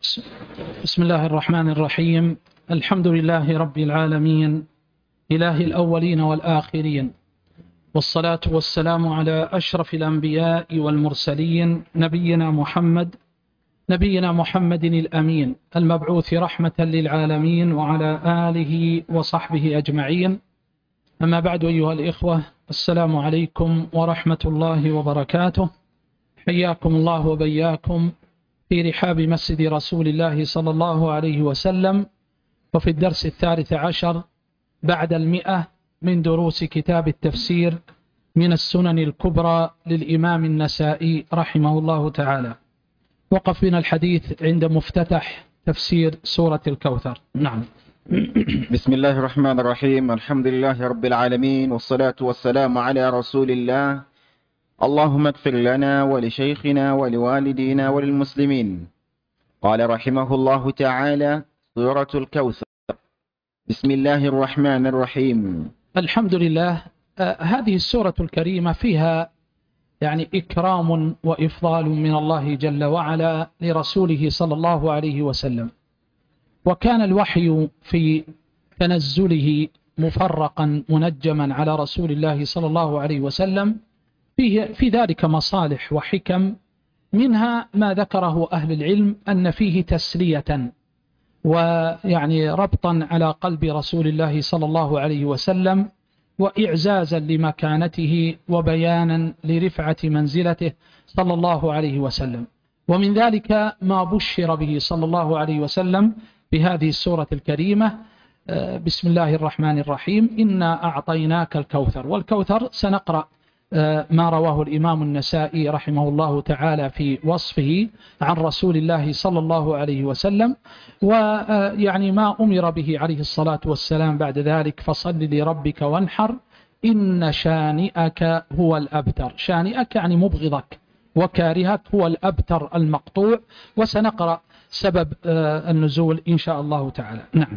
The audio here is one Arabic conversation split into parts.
بسم الله الرحمن الرحيم. الحمد لله رب العالمين، إله الأولين والآخرين، والصلاة والسلام على أشرف الأنبياء والمرسلين، نبينا محمد الأمين المبعوث رحمة للعالمين، وعلى آله وصحبه أجمعين. أما بعد، أيها الإخوة، السلام عليكم ورحمة الله وبركاته. حياكم الله وبياكم في رحاب مسجد رسول الله صلى الله عليه وسلم، وفي الدرس 13 بعد 100 من دروس كتاب التفسير من السنن الكبرى للإمام النسائي رحمه الله تعالى. وقف بنا الحديث عند مفتتح تفسير سورة الكوثر. نعم. بسم الله الرحمن الرحيم. الحمد لله رب العالمين، والصلاة والسلام على رسول الله. اللهم اغفر لنا ولشيخنا ولوالدينا وللمسلمين. قال رحمه الله تعالى: سورة الكوثر. بسم الله الرحمن الرحيم. الحمد لله. هذه السورة الكريمة فيها إكرام وإفضال من الله جل وعلا لرسوله صلى الله عليه وسلم، وكان الوحي في تنزله مفرقا منجما على رسول الله صلى الله عليه وسلم في ذلك مصالح وحكم، منها ما ذكره أهل العلم أن فيه تسلية ربطا على قلب رسول الله صلى الله عليه وسلم، وإعزازا لمكانته وبيانا لرفعة منزلته صلى الله عليه وسلم. ومن ذلك ما بشر به صلى الله عليه وسلم بهذه السورة الكريمة. بسم الله الرحمن الرحيم: إنا أعطيناك الكوثر. والكوثر سنقرأ ما رواه الإمام النسائي رحمه الله تعالى في وصفه عن رسول الله صلى الله عليه وسلم، ما أمر به عليه الصلاة والسلام بعد ذلك: فصل لربك وانحر إن شانئك هو الأبتر. شانئك مبغضك وكارهك هو الأبتر المقطوع. وسنقرأ سبب النزول إن شاء الله تعالى. نعم.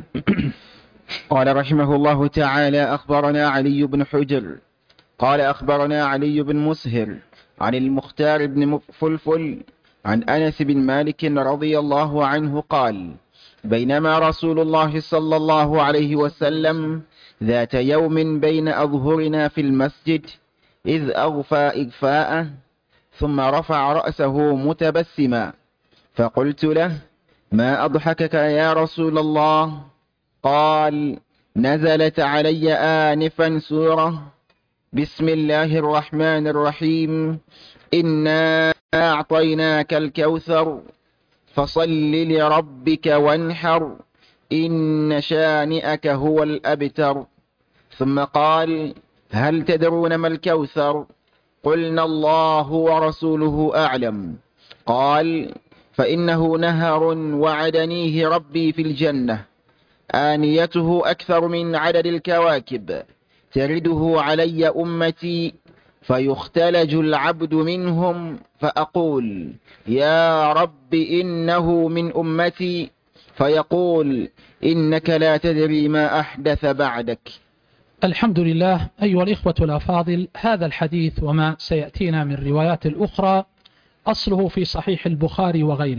قال رحمه الله تعالى: أخبرنا علي بن حجر قال أخبرنا علي بن مسهر عن المختار بن فلفل عن أنس بن مالك رضي الله عنه قال: بينما رسول الله صلى الله عليه وسلم ذات يوم بين أظهرنا في المسجد إذ أغفى إغفاءه، ثم رفع رأسه متبسما، فقلت له: ما أضحكك يا رسول الله؟ قال: نزلت علي آنفا سورة بسم الله الرحمن الرحيم إنا أعطيناك الكوثر فصل لربك وانحر إن شانئك هو الأبتر. ثم قال: هل تدرون ما الكوثر؟ قلنا: الله ورسوله أعلم. قال: فإنه نهر وعدنيه ربي في الجنة، آنيته أكثر من عدد الكواكب، ترده علي أمتي، فيختلج العبد منهم، فأقول: يا رب إنه من أمتي، فيقول: إنك لا تدري ما أحدث بعدك. الحمد لله. أيها الإخوة الأفاضل، هذا الحديث وما سيأتينا من روايات الأخرى أصله في صحيح البخاري وغيره.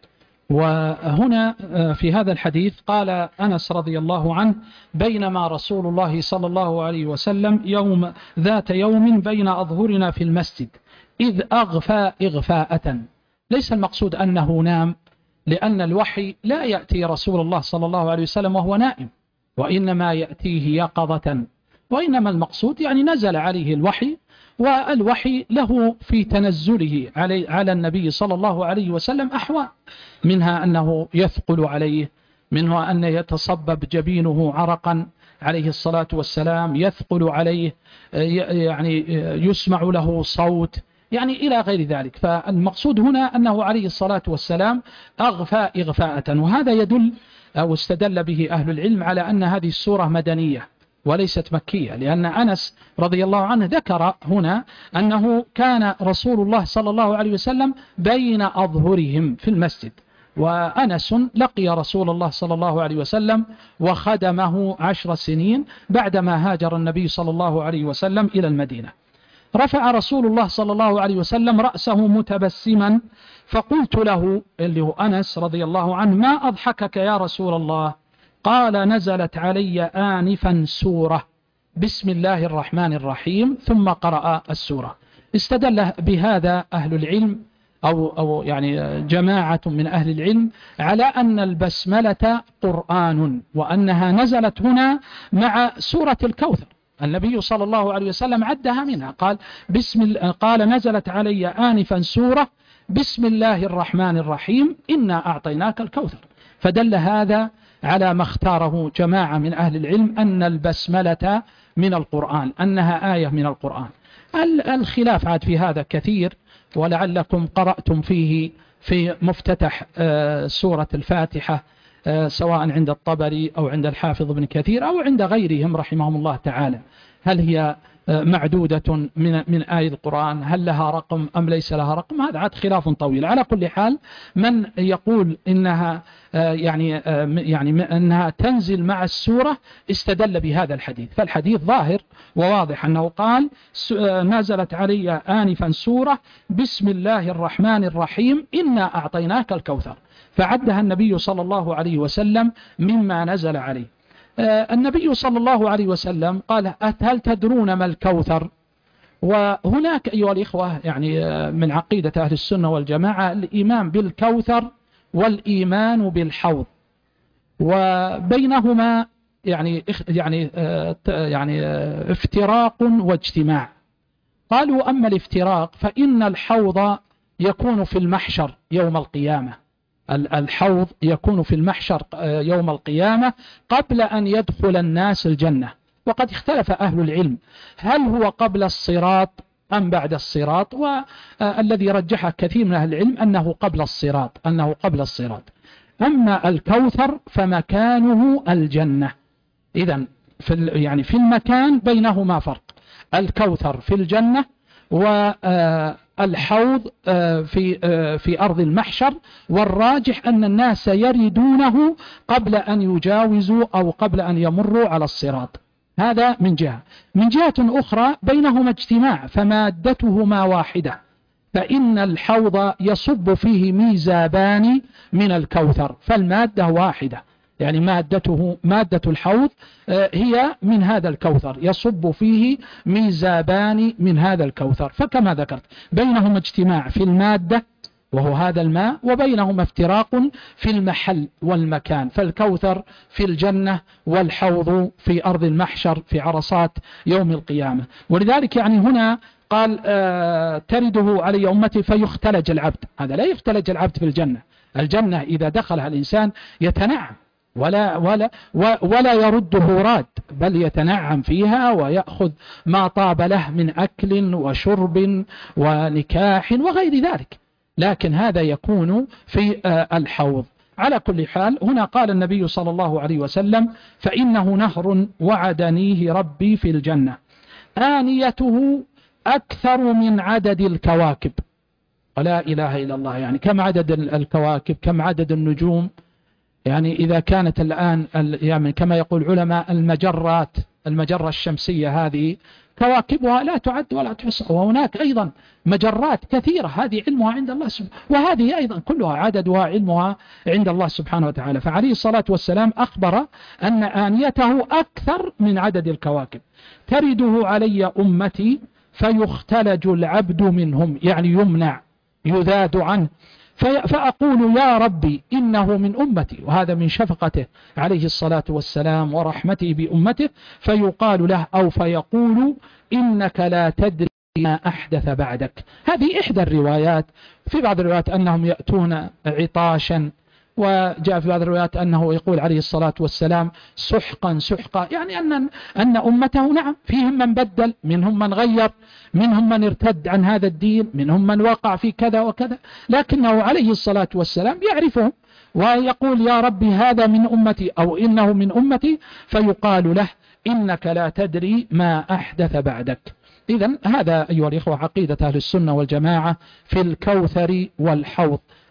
وهنا في هذا الحديث قال أنس رضي الله عنه: بينما رسول الله صلى الله عليه وسلم ذات يوم بين أظهرنا في المسجد إذ أغفى إغفاءة. ليس المقصود أنه نام، لأن الوحي لا يأتي رسول الله صلى الله عليه وسلم وهو نائم، وإنما يأتيه يقظة. وإنما المقصود نزل عليه الوحي، والوحي له في تنزله على النبي صلى الله عليه وسلم أحوال، منها أنه يثقل عليه، منها أن يتصبب جبينه عرقا عليه الصلاة والسلام، يثقل عليه، يسمع له صوت، إلى غير ذلك. فالمقصود هنا أنه عليه الصلاة والسلام أغفى إغفاءة. وهذا يدل أو استدل به أهل العلم على أن هذه السورة مدنية وليست مكية، لأن أنس رضي الله عنه ذكر هنا أنه كان رسول الله صلى الله عليه وسلم بين أظهرهم في المسجد، وأنس لقي رسول الله صلى الله عليه وسلم وخدمه 10 سنين بعدما هاجر النبي صلى الله عليه وسلم إلى المدينة. رفع رسول الله صلى الله عليه وسلم رأسه متبسما، فقلت له اللي هو أنس رضي الله عنه: ما أضحكك يا رسول الله؟ قال: نزلت علي آنفا سورة بسم الله الرحمن الرحيم، ثم قرأ السورة. استدل بهذا أهل العلم أو يعني جماعة من أهل العلم على أن البسملة قرآن، وأنها نزلت هنا مع سورة الكوثر. النبي صلى الله عليه وسلم عدها منها، قال نزلت علي آنفا سورة بسم الله الرحمن الرحيم إنا أعطيناك الكوثر. فدل هذا على ما اختاره جماعة من أهل العلم أن البسملة من القرآن، أنها آية من القرآن. الخلاف عاد في هذا كثير، ولعلكم قرأتم فيه في مفتتح سورة الفاتحة، سواء عند الطبري أو عند الحافظ ابن كثير أو عند غيرهم رحمهم الله تعالى، هل هي معدودة من آية القرآن، هل لها رقم أم ليس لها رقم؟ هذا عاد خلاف طويل. على كل حال، من يقول إنها يعني أنها تنزل مع السورة استدل بهذا الحديث، فالحديث ظاهر وواضح أنه قال: نزلت علي آنفا سورة بسم الله الرحمن الرحيم إنا أعطيناك الكوثر، فعدها النبي صلى الله عليه وسلم مما نزل عليه. النبي صلى الله عليه وسلم قال: هل تدرون ما الكوثر؟ وهناك أيها الإخوة يعني من عقيدة أهل السنة والجماعة الإيمان بالكوثر والإيمان بالحوض، وبينهما يعني افتراق واجتماع. قالوا: أما الافتراق فإن الحوض يكون في المحشر يوم القيامة، الحوض يكون في المحشر يوم القيامة قبل أن يدخل الناس الجنة. وقد اختلف أهل العلم هل هو قبل الصراط أم بعد الصراط، والذي رجح كثير من أهل العلم أنه قبل الصراط. أما الكوثر فمكانه الجنة. إذن في المكان بينهما فرق، الكوثر في الجنة والحوض في أرض المحشر، والراجح أن الناس يردونه قبل أن يجاوزوا أو قبل أن يمروا على الصراط. هذا من جهة. من جهة أخرى بينهما اجتماع، فمادتهما واحدة، فإن الحوض يصب فيه ميزابان من الكوثر، فالمادة واحدة، يعني مادة الحوض هي من هذا الكوثر، يصب فيه ميزابان من هذا الكوثر. فكما ذكرت بينهما اجتماع في المادة وهو هذا الماء، وبينهما افتراق في المحل والمكان، فالكوثر في الجنة والحوض في أرض المحشر في عرصات يوم القيامة. ولذلك يعني هنا قال: ترده علي أمتي فيختلج العبد. هذا لا يختلج العبد في الجنة إذا دخلها الإنسان يتنعم ولا يرده راد، بل يتنعم فيها ويأخذ ما طاب له من أكل وشرب ونكاح وغير ذلك، لكن هذا يكون في الحوض. على كل حال، هنا قال النبي صلى الله عليه وسلم: فإنه نهر وعدنيه ربي في الجنة آنيته أكثر من عدد الكواكب. ولا إله إلا الله، يعني كم عدد الكواكب، كم عدد النجوم. يعني إذا كانت الآن يعني كما يقول علماء المجرة الشمسية هذه كواكبها لا تعد ولا تحصى، وهناك أيضا مجرات كثيرة هذه علمها عند الله سبحانه، وهذه أيضا كلها عددها علمها عند الله سبحانه وتعالى. فعليه الصلاة والسلام أخبر أن آنيته أكثر من عدد الكواكب. ترده علي أمتي فيختلج العبد منهم، يعني يمنع يذاد عنه، فأقول: يا ربي إنه من أمتي، وهذا من شفقته عليه الصلاة والسلام ورحمته بأمته، فيقال له أو فيقول: إنك لا تدري ما أحدث بعدك. هذه إحدى الروايات. في بعض الروايات أنهم يأتون عطاشا، وجاء في بعض الروايات أنه يقول عليه الصلاة والسلام: سحقا سحقا، يعني أن أمته نعم فيهم من بدل، منهم من غير، منهم من ارتد عن هذا الدين، منهم من وقع في كذا وكذا، لكنه عليه الصلاة والسلام يعرفهم ويقول: يا ربي هذا من أمتي أو إنه من أمتي، فيقال له: إنك لا تدري ما أحدث بعدك. إذن هذا أيها الإخوة عقيدة أهل السنة والجماعة في الكوثر والحوض،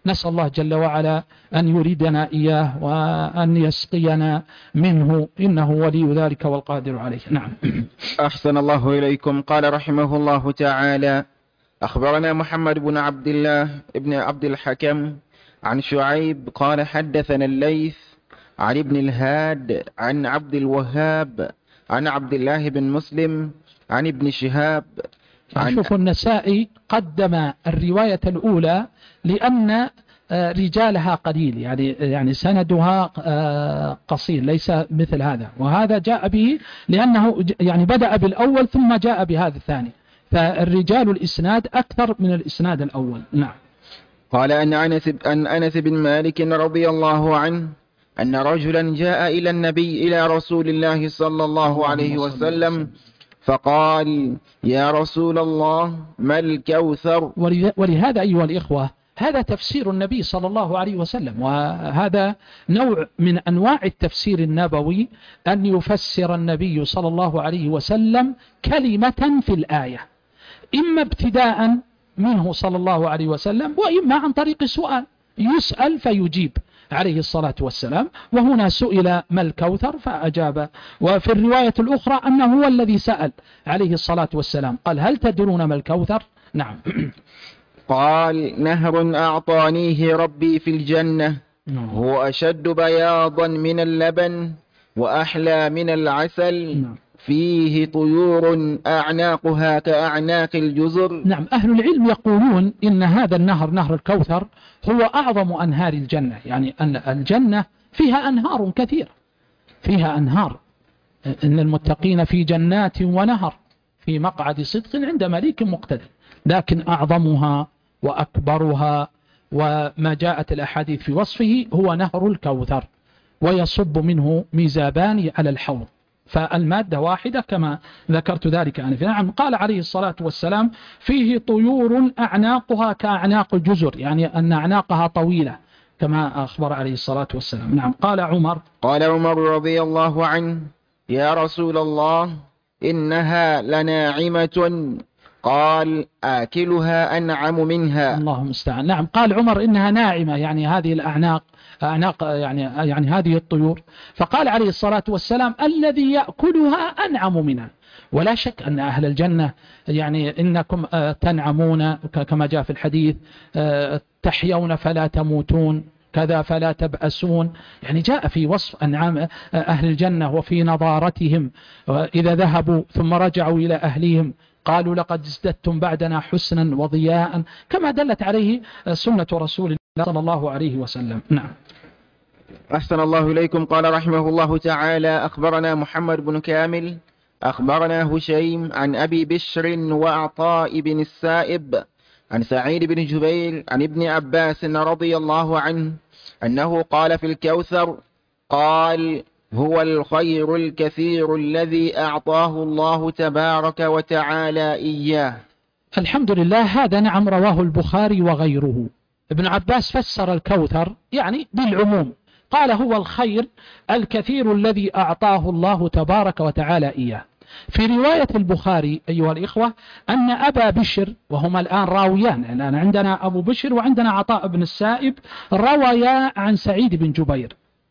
نسأل الله جل وعلا أن يريدنا إياه وأن يسقينا منه، إنه ولي ذلك والقادر عليه. نعم. أحسن الله إليكم. قال رحمه الله تعالى: أخبرنا محمد بن عبد الله بن عبد الحكم عن شعيب قال حدثنا الليث عن ابن الهاد عن عبد الوهاب عن عبد الله بن مسلم عن ابن شهاب. شوف النسائي قدم الرواية الأولى لأن رجالها قليل، يعني سندها قصير ليس مثل هذا، وهذا جاء به لأنه يعني بدأ بالأول ثم جاء بهذا الثاني، فالرجال الإسناد أكثر من الإسناد الأول. نعم. قال أن أنس بن مالك رضي الله عنه أن رجلا جاء إلى رسول الله صلى الله عليه وسلم فقال: يا رسول الله ما الكوثر؟ ولهذا أيها الإخوة هذا تفسير النبي صلى الله عليه وسلم، وهذا نوع من أنواع التفسير النبوي، أن يفسر النبي صلى الله عليه وسلم كلمة في الآية، إما ابتداء منه صلى الله عليه وسلم، وإما عن طريق سؤال، يسأل فيجيب عليه الصلاة والسلام. وهنا سئل ما الكوثر فأجاب، وفي الرواية الأخرى أنه هو الذي سأل عليه الصلاة والسلام، قال: هل تدرون ما الكوثر؟ نعم. قال: نهر أعطانيه ربي في الجنة، هو أشد بياضا من اللبن وأحلى من العسل، فيه طيور أعناقها كأعناق الجزر. نعم. أهل العلم يقولون إن هذا النهر، نهر الكوثر، هو أعظم أنهار الجنة، يعني أن الجنة فيها أنهار كثيرة، فيها أنهار، إن المتقين في جنات ونهر في مقعد صدق عند مليك مقتدر، لكن أعظمها وأكبرها وما جاءت الأحاديث في وصفه هو نهر الكوثر، ويصب منه ميزابان على الحوض، فالمادة واحدة كما ذكرت ذلك آنفا. نعم. قال عليه الصلاة والسلام: فيه طيور أعناقها كأعناق الجزر، يعني أن أعناقها طويلة كما أخبر عليه الصلاة والسلام. نعم. قال عمر رضي الله عنه: يا رسول الله إنها لناعمة، قال: آكلها أنعم منها. اللهم استعان. نعم. قال عمر إنها ناعمة، يعني هذه الأعناق يعني هذه الطيور، فقال عليه الصلاة والسلام: الذي يأكلها أنعم منها. ولا شك أن أهل الجنة يعني إنكم تنعمون كما جاء في الحديث: تحيون فلا تموتون، كذا فلا تبأسون، يعني جاء في وصف أنعام أهل الجنة وفي نضارتهم، إذا ذهبوا ثم رجعوا إلى أهليهم قالوا: لقد ازددتم بعدنا حسنا وضياء، كما دلت عليه سنة رسول الله صلى الله عليه وسلم. نعم. أحسن الله إليكم. قال رحمه الله تعالى: أخبرنا محمد بن كامل أخبرنا هشيم عن أبي بشر وعطاء بن السائب عن سعيد بن جبير عن ابن عباس رضي الله عنه أنه قال في الكوثر: قال: هو الخير الكثير الذي أعطاه الله تبارك وتعالى إياه. الحمد لله. هذا نعم رواه البخاري وغيره. ابن عباس فسر الكوثر يعني بالعموم، قال: هو الخير الكثير الذي أعطاه الله تبارك وتعالى إياه. في رواية البخاري أيها الإخوة أن أبا بشر، وهما الآن راويان، الآن عندنا أبو بشر وعندنا عطاء بن السائب، رويا عن سعيد بن جبير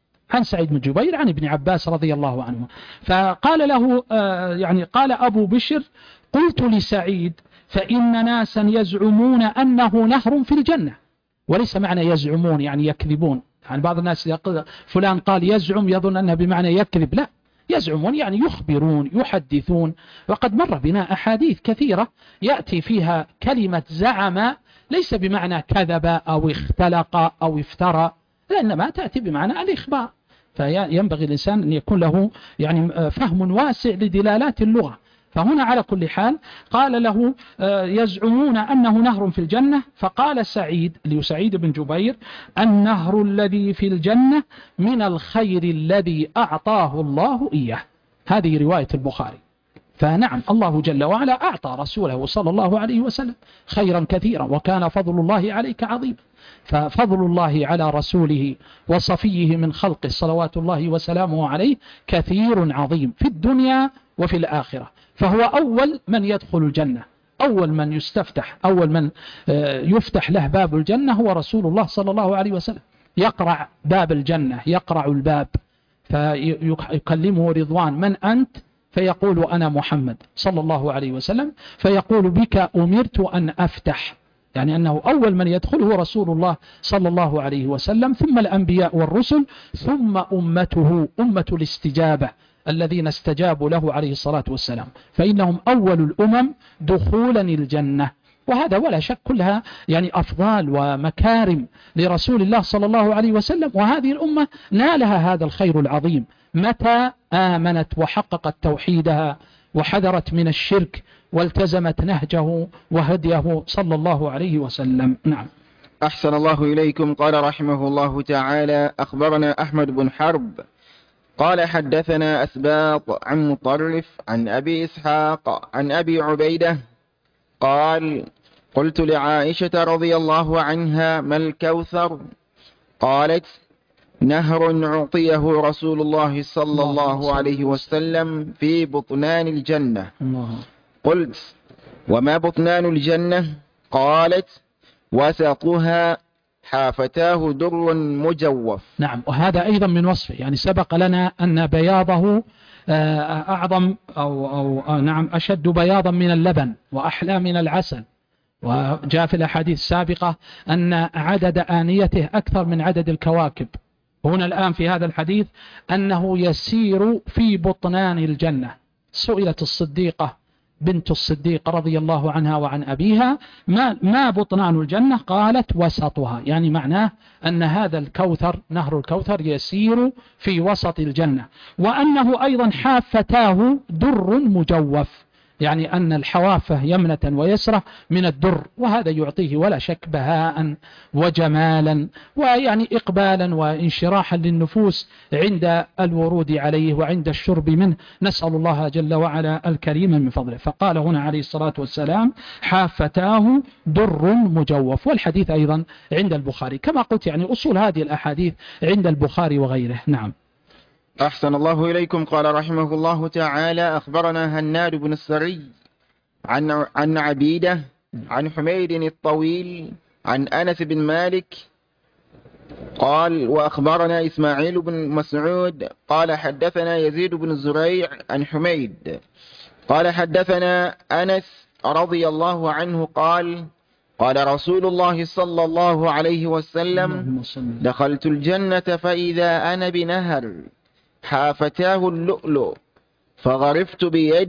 عن ابن عباس رضي الله عنه، فقال له يعني قال أبو بشر: قلت لسعيد: فإن ناسا يزعمون أنه نهر في الجنة. وليس معنى يزعمون يعني يكذبون، يعني بعض الناس يقول فلان قال يزعم يظن أنه بمعنى يكذب، لا، يزعمون يعني يخبرون يحدثون. وقد مر بنا أحاديث كثيرة يأتي فيها كلمة زعم ليس بمعنى كذب أو اختلق أو افترى، لأنما تأتي بمعنى الإخبار، فينبغي الإنسان أن يكون له يعني فهم واسع لدلالات اللغة. فهنا على كل حال قال له: يزعمون أنه نهر في الجنة، فقال سعيد بن جبير: النهر الذي في الجنة من الخير الذي أعطاه الله إياه. هذه رواية البخاري. فنعم الله جل وعلا أعطى رسوله صلى الله عليه وسلم خيرا كثيرا، وكان فضل الله عليك عظيما. ففضل الله على رسوله وصفيه من خلقه صلوات الله وسلامه عليه كثير عظيم في الدنيا وفي الآخرة، فهو أول من يدخل الجنة، أول من يستفتح، أول من يفتح له باب الجنة هو رسول الله صلى الله عليه وسلم. يقرع باب الجنة، يقرع الباب فيكلمه رضوان: من أنت؟ فيقول: أنا محمد صلى الله عليه وسلم. فيقول: بك أمرت أن أفتح، يعني أنه أول من يدخله رسول الله صلى الله عليه وسلم، ثم الأنبياء والرسل، ثم أمته، أمة الاستجابة الذين استجابوا له عليه الصلاة والسلام، فإنهم أول الأمم دخولا الجنة. وهذا ولا شك كلها يعني أفضال ومكارم لرسول الله صلى الله عليه وسلم، وهذه الأمة نالها هذا الخير العظيم متى آمنت وحققت توحيدها وحذرت من الشرك والتزمت نهجه وهديه صلى الله عليه وسلم. نعم. أحسن الله إليكم. قال رحمه الله تعالى: أخبرنا أحمد بن حرب قال حدثنا أسباط عن مطرف عن أبي إسحاق عن أبي عبيدة قال: قلت لعائشة رضي الله عنها: ما الكوثر؟ قالت: نهر أعطيه رسول الله صلى الله عليه وسلم في بطنان الجنة. قلت: وما بطنان الجنة؟ قالت: وسطها حافتاه در مجوف. نعم، وهذا أيضا من وصفه، يعني سبق لنا أن بياضه أعظم أو نعم أشد بياضا من اللبن وأحلى من العسل. وجاء في الأحاديث السابقة أن عدد آنيته أكثر من عدد الكواكب. هنا الآن في هذا الحديث أنه يسير في بطنان الجنة. سئلت الصديقة بنت الصديق رضي الله عنها وعن أبيها: ما بطنان الجنة؟ قالت: وسطها، يعني معناه أن هذا الكوثر، نهر الكوثر، يسير في وسط الجنة، وأنه أيضا حافتاه در مجوف، يعني أن الحوافة يمنة ويسرة من الدر، وهذا يعطيه ولا شك بهاء وجمالا ويعني إقبالا وانشراحا للنفوس عند الورود عليه وعند الشرب منه. نسأل الله جل وعلا الكريم من فضله. فقال هنا عليه الصلاة والسلام: حافتاه در مجوف. والحديث أيضا عند البخاري كما قلت، يعني أصول هذه الأحاديث عند البخاري وغيره. نعم. أحسن الله إليكم. قال رحمه الله تعالى: أخبرنا هناد بن السري عن عبيدة عن حميد الطويل عن أنس بن مالك قال: وأخبرنا إسماعيل بن مسعود قال حدثنا يزيد بن زريع عن حميد قال حدثنا أنس رضي الله عنه قال: قال رسول الله صلى الله عليه وسلم: دخلت الجنة فإذا أنا بنهر حافتاه اللؤلؤ فغرفت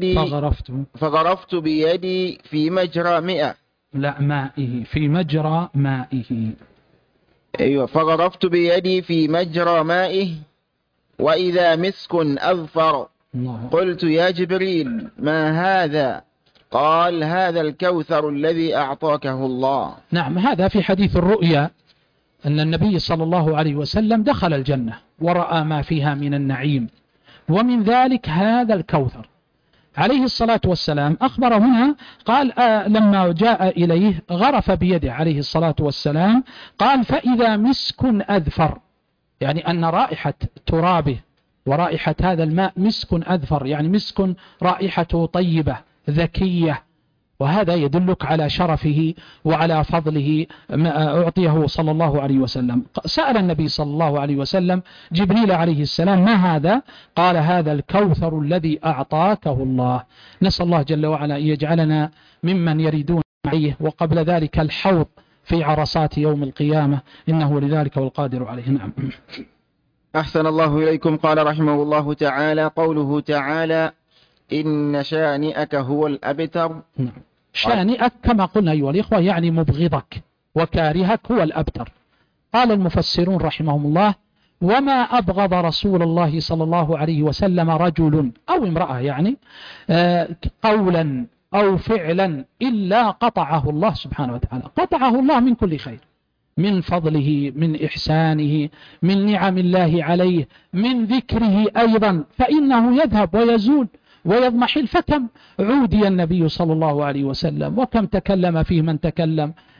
بيدي في مجرى مائه، في مجرى مائه. أيوة، فغرفت بيدي في مجرى مائه وإذا مسك أظفر. قلت: يا جبريل ما هذا؟ قال: هذا الكوثر الذي أعطاكه الله. نعم، هذا في حديث الرؤيا أن النبي صلى الله عليه وسلم دخل الجنة ورأى ما فيها من النعيم، ومن ذلك هذا الكوثر. عليه الصلاة والسلام أخبر هنا قال: لما جاء إليه غرف بيده عليه الصلاة والسلام، قال: فإذا مسك أذفر، يعني أن رائحة ترابه ورائحة هذا الماء مسك أذفر، يعني مسك رائحته طيبة ذكية، وهذا يدلك على شرفه وعلى فضله ما أعطيه صلى الله عليه وسلم. سأل النبي صلى الله عليه وسلم جبريل عليه السلام: ما هذا؟ قال: هذا الكوثر الذي أعطاكه الله. نسأل الله جل وعلا أن يجعلنا ممن يريدون معيه، وقبل ذلك الحوض في عرصات يوم القيامة، إنه لذلك والقادر عليه. نعم. أحسن الله إليكم. قال رحمه الله تعالى: قوله تعالى: إن شانئك هو الأبتر. شانئك كما قلنا أيها الإخوة يعني مبغضك وكارهك هو الأبتر. قال المفسرون رحمهم الله: وما أبغض رسول الله صلى الله عليه وسلم رجل أو امرأة، يعني قولا أو فعلا إلا قطعه الله سبحانه وتعالى، قطعه الله من كل خير، من فضله، من إحسانه، من نعم الله عليه، من ذكره أيضا، فإنه يذهب ويزول ويضمحل. فكم عودي النبي صلى الله عليه وسلم، وكم تكلم فيه من تكلم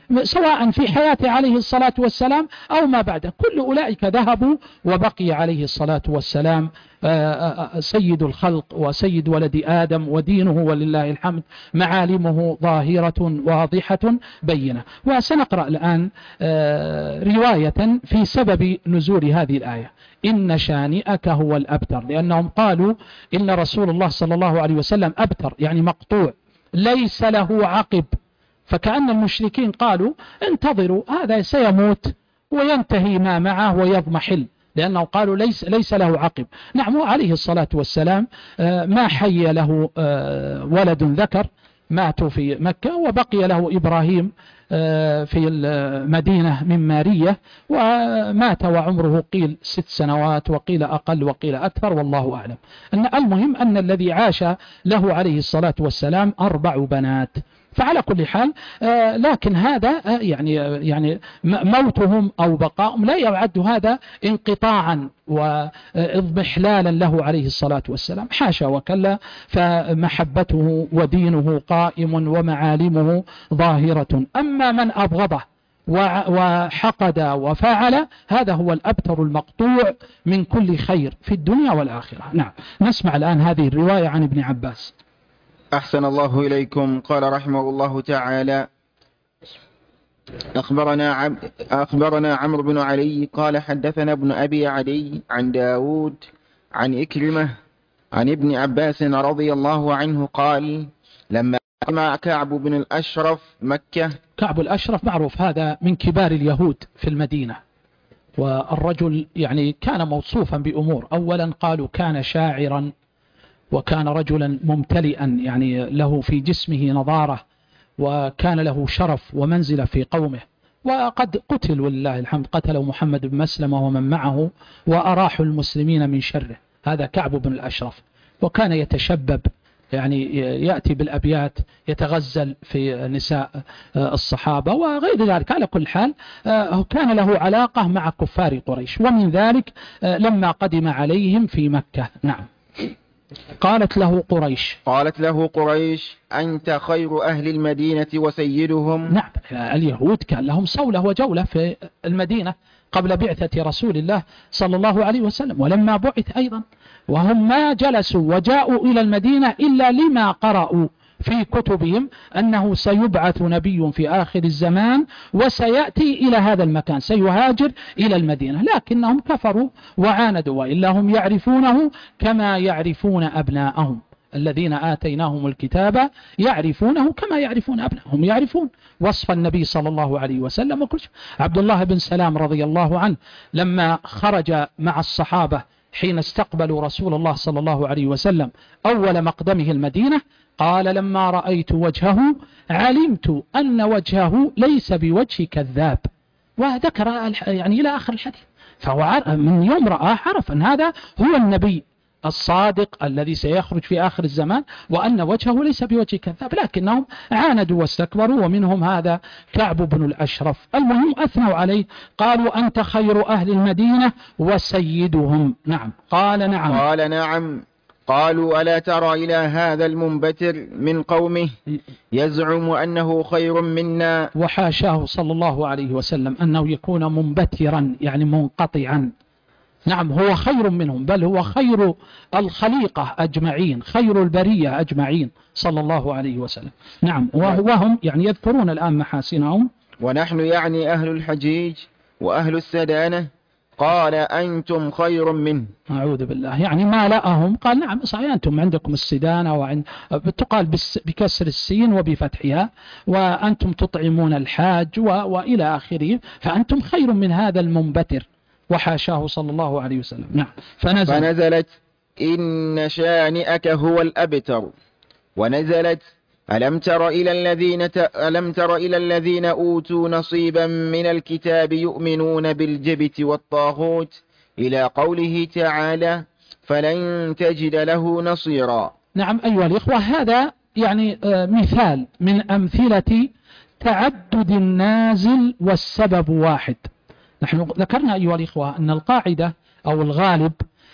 سواء في حياته عليه الصلاة والسلام أو ما بعده، كل أولئك ذهبوا وبقي عليه الصلاة والسلام سيد الخلق وسيد ولد آدم، ودينه ولله الحمد معالمه ظاهرة واضحة بينة. وسنقرأ الآن رواية في سبب نزول هذه الآية: إن شانئك هو الأبتر، لأنهم قالوا إن رسول الله صلى الله عليه وسلم أبتر، يعني مقطوع ليس له عقب، فكأن المشركين قالوا انتظروا هذا سيموت وينتهي ما معه ويضمحل، لأنه قالوا ليس له عقب. نعم، عليه الصلاة والسلام ما حي له ولد ذكر، ماتوا في مكة، وبقي له إبراهيم في المدينة من مارية، ومات وعمره قيل 6 سنوات وقيل أقل وقيل أكثر، والله أعلم. المهم أن الذي عاش له عليه الصلاة والسلام 4 بنات. فعلى كل حال لكن هذا يعني موتهم أو بقاؤهم لا يعد هذا انقطاعا واضمحلالا له عليه الصلاة والسلام، حاشا وكلا، فمحبته ودينه قائم ومعالمه ظاهرة. أما من أبغضه وحقد وفعل، هذا هو الأبتر المقطوع من كل خير في الدنيا والآخرة. نعم، نسمع الآن هذه الرواية عن ابن عباس. أحسن الله إليكم. قال رحمه الله تعالى: أخبرنا عمرو بن علي قال حدثنا ابن أبي عدي عن داود عن إكرمة عن ابن عباس رضي الله عنه قال: لما مع كعب بن الأشرف مكة. كعب الأشرف معروف، هذا من كبار اليهود في المدينة، والرجل يعني كان موصوفا بأمور. أولا قالوا كان شاعرا، وكان رجلا ممتلئا، يعني له في جسمه نضارة، وكان له شرف ومنزلة في قومه، وقد قتل ولله الحمد، قتلوا محمد بن مسلمة ومن معه وأراحوا المسلمين من شره. هذا كعب بن الأشرف، وكان يتشبب، يعني يأتي بالأبيات، يتغزل في نساء الصحابة وغير ذلك. على كل حال كان له علاقة مع كفار قريش، ومن ذلك لما قدم عليهم في مكة. نعم. قالت له قريش: أنت خير أهل المدينة وسيدهم. نعم، اليهود كان لهم صولة وجولة في المدينة قبل بعثة رسول الله صلى الله عليه وسلم، ولما بعث أيضا، وهم ما جلسوا وجاءوا إلى المدينة إلا لما قرأوا في كتبهم أنه سيبعث نبي في آخر الزمان وسيأتي إلى هذا المكان، سيهاجر إلى المدينة، لكنهم كفروا وعاندوا، وإلا هم يعرفونه كما يعرفون أبناءهم. الذين آتيناهم الكتاب يعرفونه كما يعرفون أبناءهم، يعرفون وصف النبي صلى الله عليه وسلم وكل شيء. عبد الله بن سلام رضي الله عنه لما خرج مع الصحابة حين استقبلوا رسول الله صلى الله عليه وسلم أول مقدمه المدينة، قال: لما رأيت وجهه علمت أن وجهه ليس بوجه كذاب، وذكر يعني إلى آخر الحديث. فهو من يوم رآه عرف أن هذا هو النبي الصادق الذي سيخرج في آخر الزمان، وأن وجهه ليس بوجه كذاب، لكنهم عاندوا واستكبروا، ومنهم هذا كعب بن الأشرف. المهم أثنوا عليه، قالوا: أنت خير أهل المدينة وسيدهم. نعم. قال: نعم. قالوا: ألا ترى إلى هذا المنبتر من قومه يزعم أنه خير منا. وحاشاه صلى الله عليه وسلم أنه يكون منبترا، يعني منقطعا. نعم، هو خير منهم، بل هو خير الخليقة أجمعين، خير البرية أجمعين صلى الله عليه وسلم. نعم، وهم يعني يذكرون الآن محاسنهم. ونحن يعني أهل الحجيج وأهل السدانة. قال: أنتم خير منه. أعوذ بالله، يعني ما لأهم. قال: نعم صحيح، أنتم عندكم السدانة، تقال بكسر السين وبفتحها، وأنتم تطعمون الحاج وإلى آخره، فأنتم خير من هذا المنبتر، وحاشاه صلى الله عليه وسلم. نعم. فنزلت إن شانئك هو الأبتر. ونزلت ألم تر إلى الذين أوتوا نصيبا من الكتاب يؤمنون بالجبت والطاغوت إلى قوله تعالى: فلن تجد له نصيرا. نعم أيها الإخوة، هذا يعني مثال من أمثلة تعدد النازل والسبب واحد. نحن ذكرنا أيها الإخوة أن القاعدة أو الغالب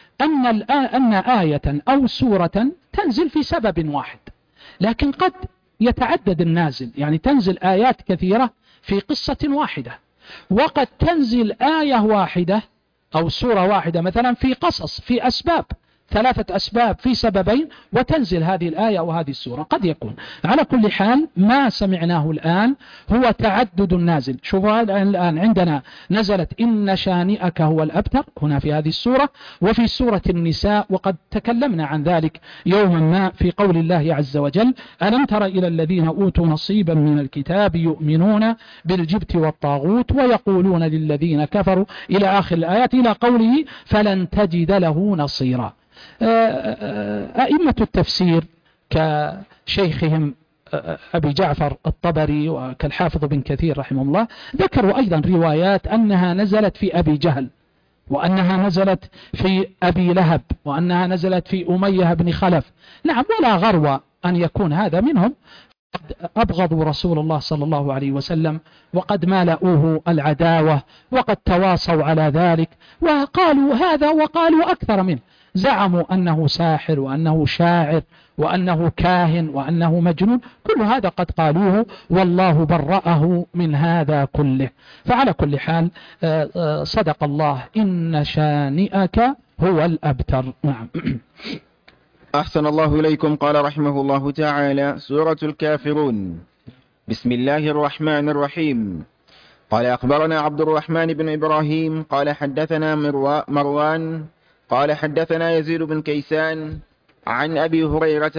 أن آية أو سورة تنزل في سبب واحد، لكن قد يتعدد النازل، يعني تنزل آيات كثيرة في قصة واحدة، وقد تنزل آية واحدة أو سورة واحدة مثلا في قصص، في أسباب، 3 أسباب في سببين، وتنزل هذه الآية وهذه السورة. قد يكون. على كل حال ما سمعناه الآن هو تعدد النازل. شوفوا الآن عندنا نزلت إن شانئك هو الأبتر هنا في هذه السورة، وفي سورة النساء، وقد تكلمنا عن ذلك يوما ما في قول الله عز وجل: ألم تر إلى الذين أوتوا نصيبا من الكتاب يؤمنون بالجبت والطاغوت ويقولون للذين كفروا، إلى آخر الآيات، إلى قوله: فلن تجد له نصيرا. أئمة التفسير كشيخهم أبي جعفر الطبري وكالحافظ بن كثير رحمه الله ذكروا أيضا روايات أنها نزلت في أبي جهل، وأنها نزلت في أبي لهب، وأنها نزلت في أمية بن خلف. نعم، ولا غرو أن يكون هذا منهم. قد أبغضوا رسول الله صلى الله عليه وسلم، وقد مالؤوه العداوة، وقد تواصوا على ذلك، وقالوا هذا وقالوا أكثر منه. زعموا أنه ساحر، وأنه شاعر، وأنه كاهن، وأنه مجنون. كل هذا قد قالوه، والله برأه من هذا كله. فعلى كل حال صدق الله، إن شانئك هو الأبتر. نعم. أحسن الله إليكم. قال رحمه الله تعالى: سورة الكافرون. بسم الله الرحمن الرحيم. قال: أخبرنا عبد الرحمن بن إبراهيم قال حدثنا مروان قال حدثنا يزيد بن كيسان عن أبي هريرة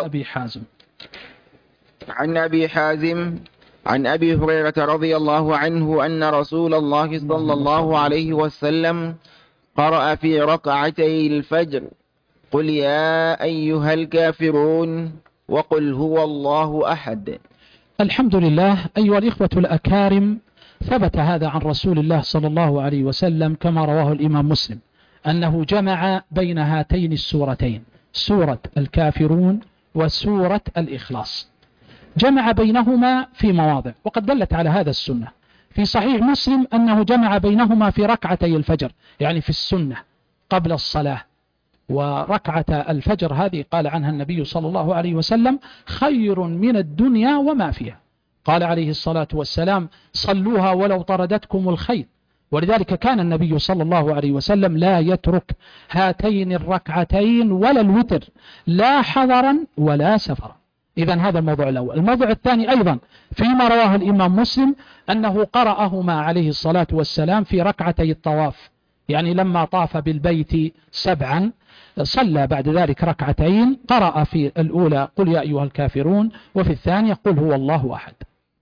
عن أبي هريرة رضي الله عنه أن رسول الله صلى الله عليه وسلم قرأ في ركعتي الفجر: قل يا أيها الكافرون وقل هو الله أحد. الحمد لله. أيها الإخوة الأكارم، ثبت هذا عن رسول الله صلى الله عليه وسلم كما رواه الإمام مسلم، أنه جمع بين هاتين السورتين، سورة الكافرون وسورة الإخلاص، جمع بينهما في مواضع، وقد دلت على هذا السنة. في صحيح مسلم أنه جمع بينهما في ركعتي الفجر، يعني في السنة قبل الصلاة. وركعة الفجر هذه قال عنها النبي صلى الله عليه وسلم: خير من الدنيا وما فيها. قال عليه الصلاة والسلام: صلوها ولو طردتكم الخيل. ولذلك كان النبي صلى الله عليه وسلم لا يترك هاتين الركعتين ولا الوتر، لا حضرا ولا سفرا. إذن هذا الموضوع الأول. الموضوع الثاني أيضا فيما رواه الإمام مسلم أنه قرأهما عليه الصلاة والسلام في ركعتي الطواف، يعني لما طاف بالبيت 7 صلى بعد ذلك ركعتين، قرأ في الأولى: قل يا أيها الكافرون، وفي الثانية: قل هو الله أحد.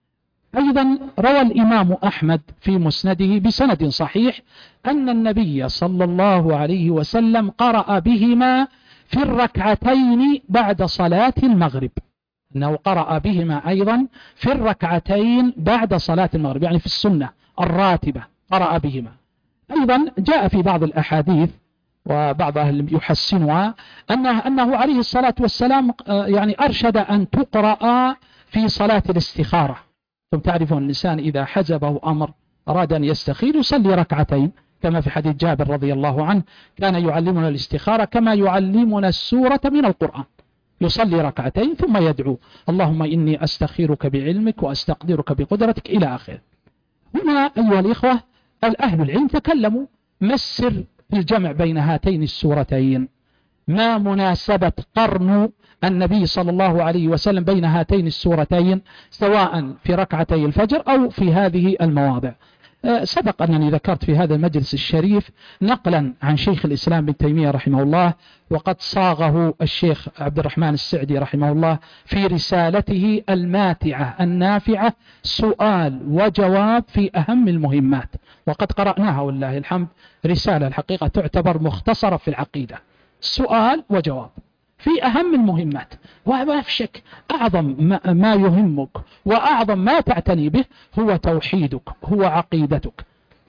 أيضا روى الإمام أحمد في مسنده بسند صحيح أن النبي صلى الله عليه وسلم قرأ بهما في الركعتين بعد صلاة المغرب، أنه قرأ بهما أيضا في الركعتين بعد صلاة المغرب، يعني في السنة الراتبة قرأ بهما. أيضا جاء في بعض الأحاديث وبعض أهل يحسنها أنه عليه الصلاة والسلام يعني أرشد أن تقرأ في صلاة الاستخارة. ثم تعرفون الإنسان إذا حزبه أمر أراد أن يستخير يصلي ركعتين، كما في حديث جابر رضي الله عنه: كان يعلمنا الاستخارة كما يعلمنا السورة من القرآن. يصلي ركعتين ثم يدعو: اللهم إني أستخيرك بعلمك وأستقدرك بقدرتك، إلى آخره. هنا أيها الإخوة الأهل العلم تكلموا: ما السر في الجمع بين هاتين السورتين؟ ما مناسبة قرن النبي صلى الله عليه وسلم بين هاتين السورتين، سواء في ركعتي الفجر أو في هذه المواضع؟ سبق أنني ذكرت في هذا المجلس الشريف نقلا عن شيخ الإسلام ابن تيمية رحمه الله، وقد صاغه الشيخ عبد الرحمن السعدي رحمه الله في رسالته الماتعة النافعة، سؤال وجواب في أهم المهمات. وقد قرأناها والله الحمد، رسالة الحقيقة تعتبر مختصرة في العقيدة، سؤال وجواب في أهم المهمات. وما في شك أعظم ما يهمك وأعظم ما تعتني به هو توحيدك، هو عقيدتك.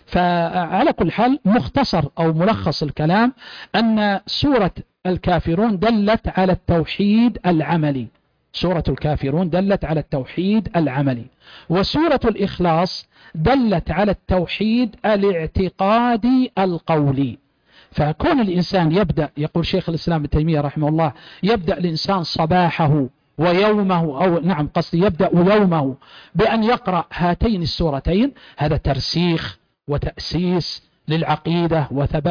فعلى كل حال مختصر أو ملخص الكلام أن سورة الكافرون دلت على التوحيد العملي، سورة الكافرون دلت على التوحيد العملي، وسورة الإخلاص دلت على التوحيد الاعتقادي القولي. فكون الإنسان يبدأ، يقول شيخ الإسلام ابن تيمية رحمه الله: يبدأ الإنسان صباحه ويومه، أو نعم قصدي يبدأ يومه بأن يقرأ هاتين السورتين، هذا ترسيخ وتأسيس للعقيدة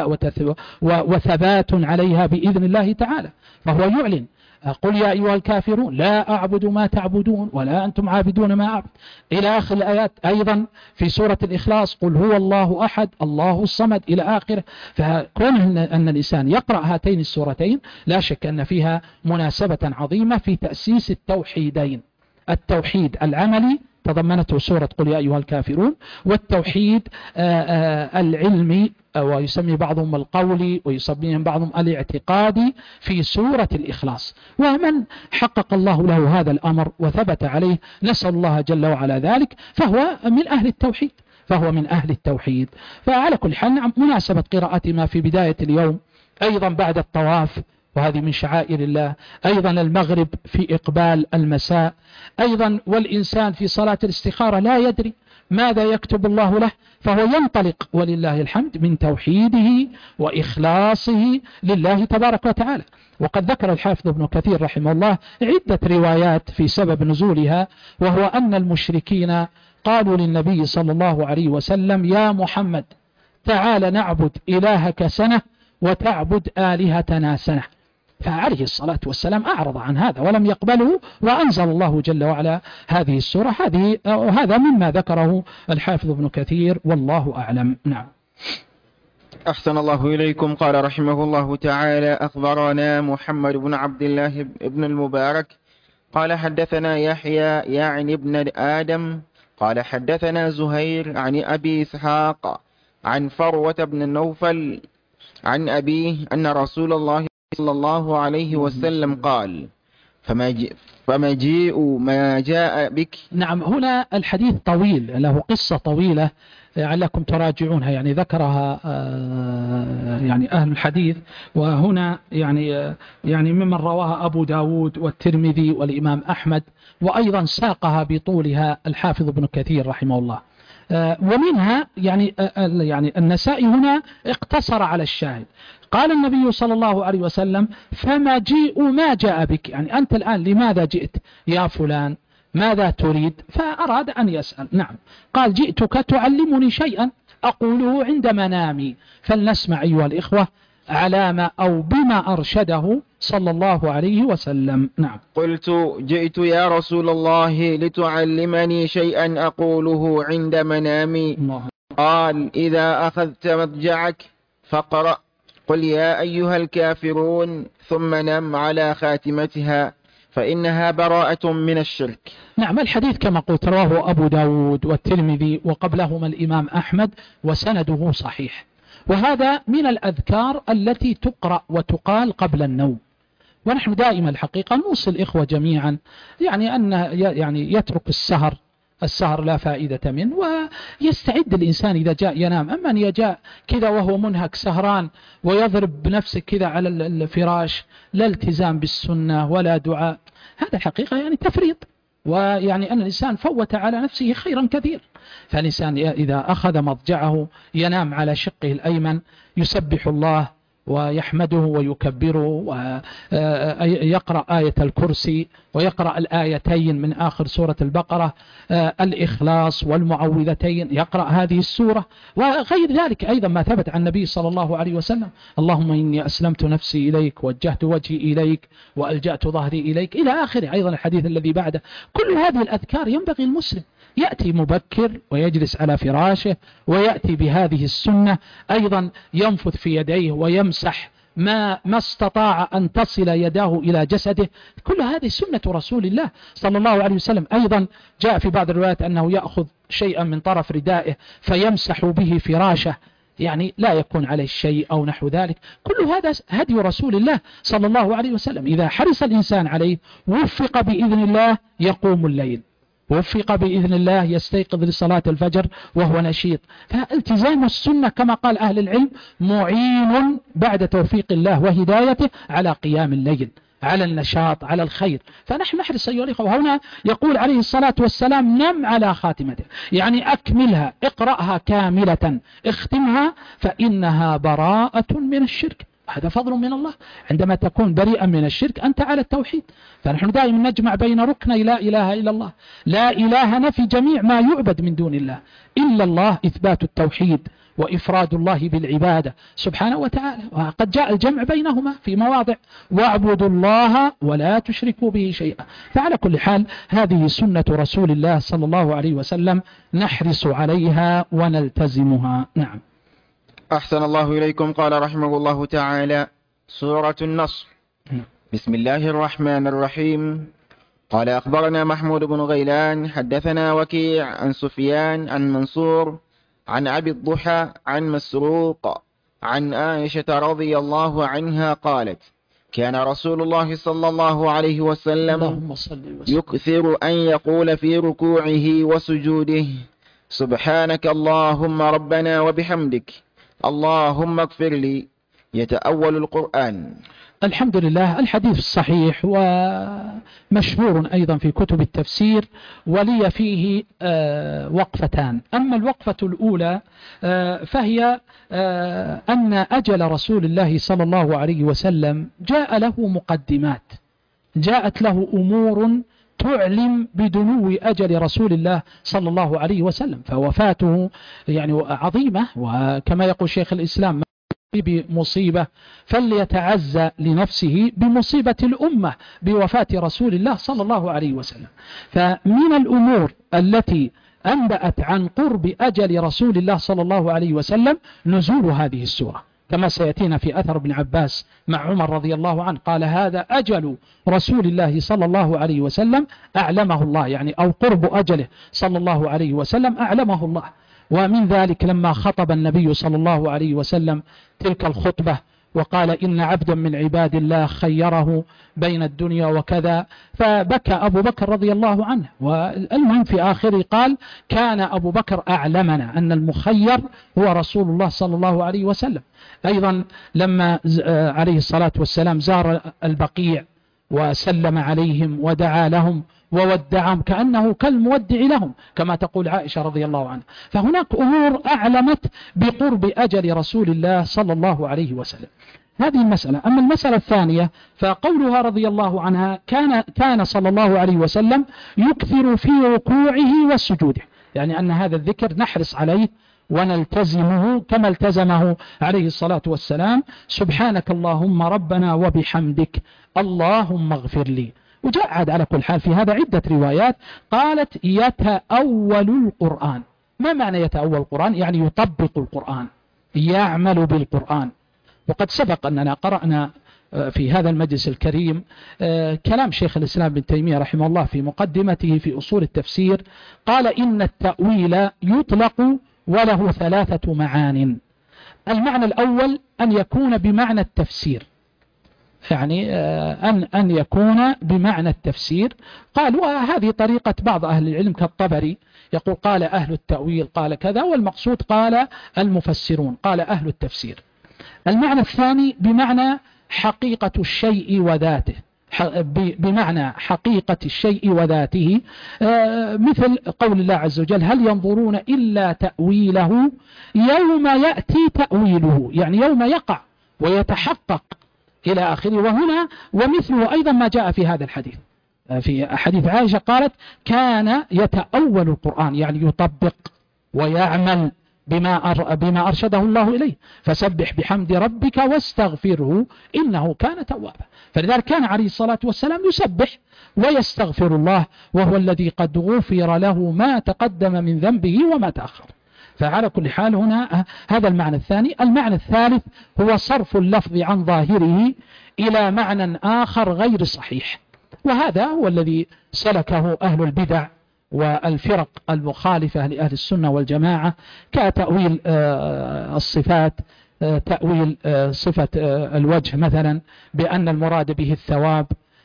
وثبات عليها بإذن الله تعالى. فهو يعلن قل يا أيها الكافرون لا أعبد ما تعبدون ولا أنتم عابدون ما أعبد إلى آخر الآيات. أيضا في سورة الإخلاص قل هو الله أحد الله الصمد إلى آخره. فكون أن الإنسان يقرأ هاتين السورتين لا شك أن فيها مناسبة عظيمة في تأسيس التوحيدين، التوحيد العملي تضمنته سورة قل يا أيها الكافرون، والتوحيد العلمي ويسمي بعضهم القولي ويسميهم بعضهم الاعتقادي في سورة الإخلاص. ومن حقق الله له هذا الأمر وثبت عليه نسأل الله جل وعلا ذلك فهو من أهل التوحيد، فهو من أهل التوحيد. فعلى كل حال مناسبة قراءة ما في بداية اليوم، أيضا بعد الطواف وهذه من شعائر الله، أيضا المغرب في إقبال المساء، أيضا والإنسان في صلاة الاستخارة لا يدري ماذا يكتب الله له، فهو ينطلق ولله الحمد من توحيده وإخلاصه لله تبارك وتعالى. وقد ذكر الحافظ ابن كثير رحمه الله عدة روايات في سبب نزولها، وهو أن المشركين قالوا للنبي صلى الله عليه وسلم يا محمد تعال نعبد إلهك سنة وتعبد آلهتنا سنة، فعليه الصلاة والسلام أعرض عن هذا ولم يقبله، وأنزل الله جل وعلا هذه السورة. هذا مما ذكره الحافظ ابن كثير والله أعلم. نعم. أحسن الله إليكم. قال رحمه الله تعالى أخبرنا محمد بن عبد الله بن المبارك قال حدثنا يحيى يعني ابن آدم قال حدثنا زهير عن أبي إسحاق عن فروة بن النوفل عن أبيه أن رسول الله صلى الله عليه وسلم قال فمجيء ما جاء بك. نعم. هنا الحديث طويل له قصة طويلة لعلكم تراجعونها، يعني ذكرها يعني أهل الحديث، وهنا يعني ممن رواها أبو داود والترمذي والإمام أحمد، وأيضا ساقها بطولها الحافظ ابن كثير رحمه الله. ومنها يعني النسائي هنا اقتصر على الشاهد. قال النبي صلى الله عليه وسلم فمجيء ما جاء بك، يعني أنت الآن لماذا جئت يا فلان، ماذا تريد؟ فأراد أن يسأل. نعم. قال جئتك تعلمني شيئا أقوله عند منامي. فلنسمع أيها الإخوة على ما أو بما أرشده صلى الله عليه وسلم. نعم. قلت جئت يا رسول الله لتعلمني شيئا أقوله عند منامي. قال إذا أخذت مضجعك فاقرأ قل يا أيها الكافرون ثم نم على خاتمتها فإنها براءة من الشرك. نعم. الحديث كما قلت رواه أبو داود والترمذي وقبلهما الإمام أحمد وسنده صحيح. وهذا من الأذكار التي تقرأ وتقال قبل النوم. ونحن دائما الحقيقة نوصي الإخوة جميعا أن يترك السهر لا فائدة منه، ويستعد الإنسان إذا جاء ينام. أما أن يجاء كذا وهو منهك سهران ويضرب بنفسه كذا على الفراش، لا التزام بالسنة ولا دعاء، هذا حقيقة تفريط، ويعني أن الإنسان فوت على نفسه خيرا كثير. فالإنسان إذا أخذ مضجعه ينام على شقه الأيمن، يسبح الله ويحمده ويكبره ويقرأ آية الكرسي ويقرأ الآيتين من آخر سورة البقرة، الإخلاص والمعوذتين، يقرأ هذه السورة وغير ذلك. أيضا ما ثبت عن النبي صلى الله عليه وسلم اللهم إني أسلمت نفسي إليك ووجهت وجهي إليك وألجأت ظهري إليك إلى آخره. أيضا الحديث الذي بعده. كل هذه الأذكار ينبغي المسلم يأتي مبكر ويجلس على فراشه ويأتي بهذه السنة، أيضا ينفث في يديه ويمسح ما استطاع أن تصل يداه إلى جسده. كل هذه سنة رسول الله صلى الله عليه وسلم. أيضا جاء في بعض الروايات أنه يأخذ شيئا من طرف ردائه فيمسح به فراشه، يعني لا يكون عليه شيء أو نحو ذلك. كل هذا هدي رسول الله صلى الله عليه وسلم. إذا حرص الإنسان عليه وفق بإذن الله يقوم الليل، وفق بإذن الله يستيقظ لصلاة الفجر وهو نشيط. فالتزام السنة كما قال أهل العلم معين بعد توفيق الله وهدايته على قيام الليل، على النشاط، على الخير. فنحن نحرص أيها الأخوة. وهنا يقول عليه الصلاة والسلام نم على خاتمته، يعني أكملها، اقرأها كاملة، اختمها، فإنها براءة من الشرك. هذا فضل من الله. عندما تكون بريئا من الشرك أنت على التوحيد. فنحن دائما نجمع بين ركني لا إله إلا الله. لا إله نفي جميع ما يعبد من دون الله، إلا الله إثبات التوحيد وإفراد الله بالعبادة سبحانه وتعالى. وقد جاء الجمع بينهما في مواضع: واعبدوا الله ولا تشركوا به شيئا. فعلى كل حال هذه سنة رسول الله صلى الله عليه وسلم نحرص عليها ونلتزمها. نعم. أحسن الله إليكم. قال رحمه الله تعالى: سورة النصر. بسم الله الرحمن الرحيم. قال: أخبرنا محمود بن غيلان حدثنا وكيع عن سفيان عن منصور عن أبي الضحى عن مسروق عن عائشة رضي الله عنها قالت: كان رسول الله صلى الله عليه وسلم يكثر أن يقول في ركوعه وسجوده: سبحانك اللهم ربنا وبحمدك اللهم اغفر لي، يتأول القرآن. الحمد لله. الحديث الصحيح ومشهور أيضا في كتب التفسير، ولي فيه وقفتان. أما الوقفة الأولى فهي أن أجل رسول الله صلى الله عليه وسلم جاء له مقدمات، جاءت له أمور تعلم بدنو أجل رسول الله صلى الله عليه وسلم. فوفاته يعني عظيمة، وكما يقول شيخ الإسلام: بمصيبة فليتعزى لنفسه بمصيبة الأمة بوفاة رسول الله صلى الله عليه وسلم. فمن الأمور التي أنبأت عن قرب أجل رسول الله صلى الله عليه وسلم نزول هذه السورة، كما سيأتينا في أثر ابن عباس مع عمر رضي الله عنه، قال: هذا أجل رسول الله صلى الله عليه وسلم أعلمه الله، يعني أو قرب أجله صلى الله عليه وسلم أعلمه الله. ومن ذلك لما خطب النبي صلى الله عليه وسلم تلك الخطبة وقال: إن عبدا من عباد الله خيره بين الدنيا وكذا، فبكى أبو بكر رضي الله عنه. والمهم في آخره قال: كان أبو بكر أعلمنا أن المخير هو رسول الله صلى الله عليه وسلم. أيضا لما عليه الصلاة والسلام زار البقيع وسلم عليهم ودعا لهم وودعهم كأنه كالمودع لهم، كما تقول عائشة رضي الله عنها. فهناك أمور أعلمت بقرب أجل رسول الله صلى الله عليه وسلم. هذه المسألة. أما المسألة الثانية فقولها رضي الله عنها: كان صلى الله عليه وسلم يكثر في ركوعه وسجوده، يعني أن هذا الذكر نحرص عليه ونلتزمه كما التزمه عليه الصلاة والسلام: سبحانك اللهم ربنا وبحمدك اللهم اغفر لي. وجاء عاد على كل حال في هذا عدة روايات قالت: يتأول القرآن. ما معنى يتأول القرآن؟ يعني يطبق القرآن، يعمل بالقرآن. وقد سبق أننا قرأنا في هذا المجلس الكريم كلام شيخ الإسلام ابن تيمية رحمه الله في مقدمته في أصول التفسير، قال: إن التأويل يطلق وله 3 معان. المعنى الأول أن يكون بمعنى التفسير، يعني أن يكون بمعنى التفسير. قال: وهذه طريقة بعض أهل العلم كالطبري، يقول: قال أهل التأويل قال كذا، والمقصود قال المفسرون، قال أهل التفسير. المعنى الثاني بمعنى حقيقة الشيء وذاته، بمعنى حقيقة الشيء وذاته، مثل قول الله عز وجل: هل ينظرون إلا تأويله يوم يأتي تأويله، يعني يوم يقع ويتحقق إلى آخره. وهنا ومثله أيضا ما جاء في هذا الحديث، في حديث عائشة قالت: كان يتأول القرآن، يعني يطبق ويعمل بما أرشده الله إليه، فسبح بحمد ربك واستغفره إنه كان توابا. فلذلك كان عليه الصلاة والسلام يسبح ويستغفر الله، وهو الذي قد غفر له ما تقدم من ذنبه وما تأخر. فعلى كل حال هنا هذا المعنى الثاني. المعنى الثالث هو صرف اللفظ عن ظاهره إلى معنى آخر غير صحيح، وهذا هو الذي سلكه أهل البدع والفرق المخالفة لأهل السنة والجماعة، كتأويل الصفات، تأويل صفة الوجه مثلا بأن المراد به الثواب،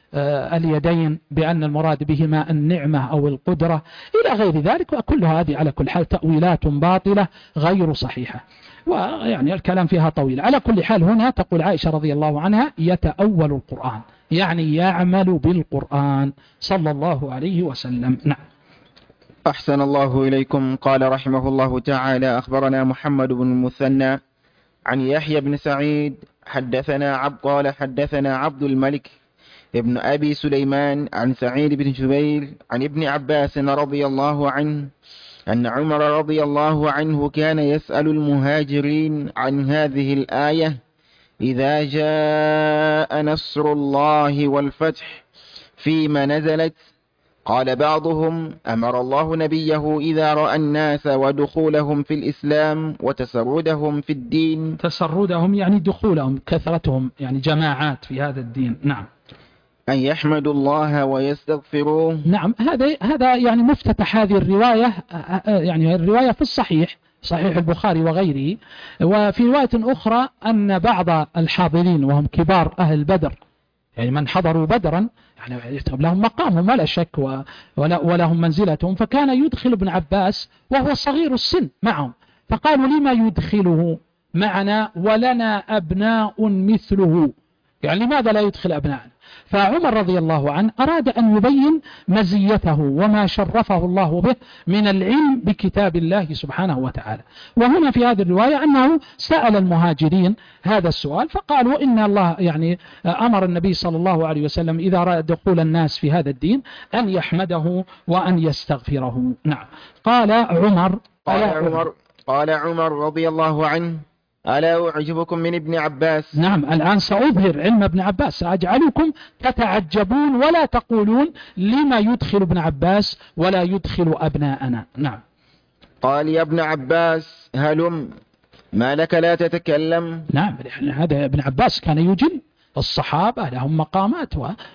اليدين بأن المراد بهما النعمة أو القدرة، إلى غير ذلك. وكل هذه على كل حال تأويلات باطلة غير صحيحة، ويعني الكلام فيها طويل. على كل حال هنا تقول عائشة رضي الله عنها: يتأول القرآن، يعني يعمل بالقرآن صلى الله عليه وسلم. نعم. أحسن الله إليكم. قال رحمه الله تعالى: أخبرنا محمد بن المثنى عن يحيى بن سعيد قال حدثنا عبد الملك ابن أبي سليمان عن سعيد بن جبير عن ابن عباس رضي الله عنه أن عمر رضي الله عنه كان يسأل المهاجرين عن هذه الآية: إذا جاء نصر الله والفتح، فيما نزلت. قال بعضهم: أمر الله نبيه إذا رأى الناس ودخولهم في الإسلام وتسردهم في الدين. تسردهم يعني دخولهم، كثرتهم يعني جماعات في هذا الدين. نعم. أن يحمدوا الله ويستغفروه. نعم، هذا يعني مفتتح هذه الرواية، يعني الرواية في الصحيح، صحيح البخاري وغيره. وفي رواية أخرى أن بعض الحاضرين وهم كبار أهل بدر، يعني من حضروا بدرا، يعني لهم مقامهم ولا شك ولهم منزلتهم، فكان يدخل ابن عباس وهو صغير السن معهم، فقالوا: لما يدخله معنا ولنا أبناء مثله؟ يعني لماذا لا يدخل أبناءنا؟ فعمر رضي الله عنه أراد أن يبين مزيته وما شرفه الله به من العلم بكتاب الله سبحانه وتعالى. وهنا في هذه الرواية أنه سأل المهاجرين هذا السؤال، فقالوا: إن الله يعني أمر النبي صلى الله عليه وسلم إذا رأى دخول الناس في هذا الدين أن يحمده وأن يستغفره. نعم. قال عمر رضي الله عنه: ألا أعجبكم من ابن عباس؟ نعم، الآن سأظهر علم ابن عباس، سأجعلكم تتعجبون ولا تقولون لما يدخل ابن عباس ولا يدخل أبناءنا. نعم. قال: يا ابن عباس هلم، ما لك لا تتكلم؟ نعم، هذا ابن عباس كان يجل الصحابة، لهم مقامات،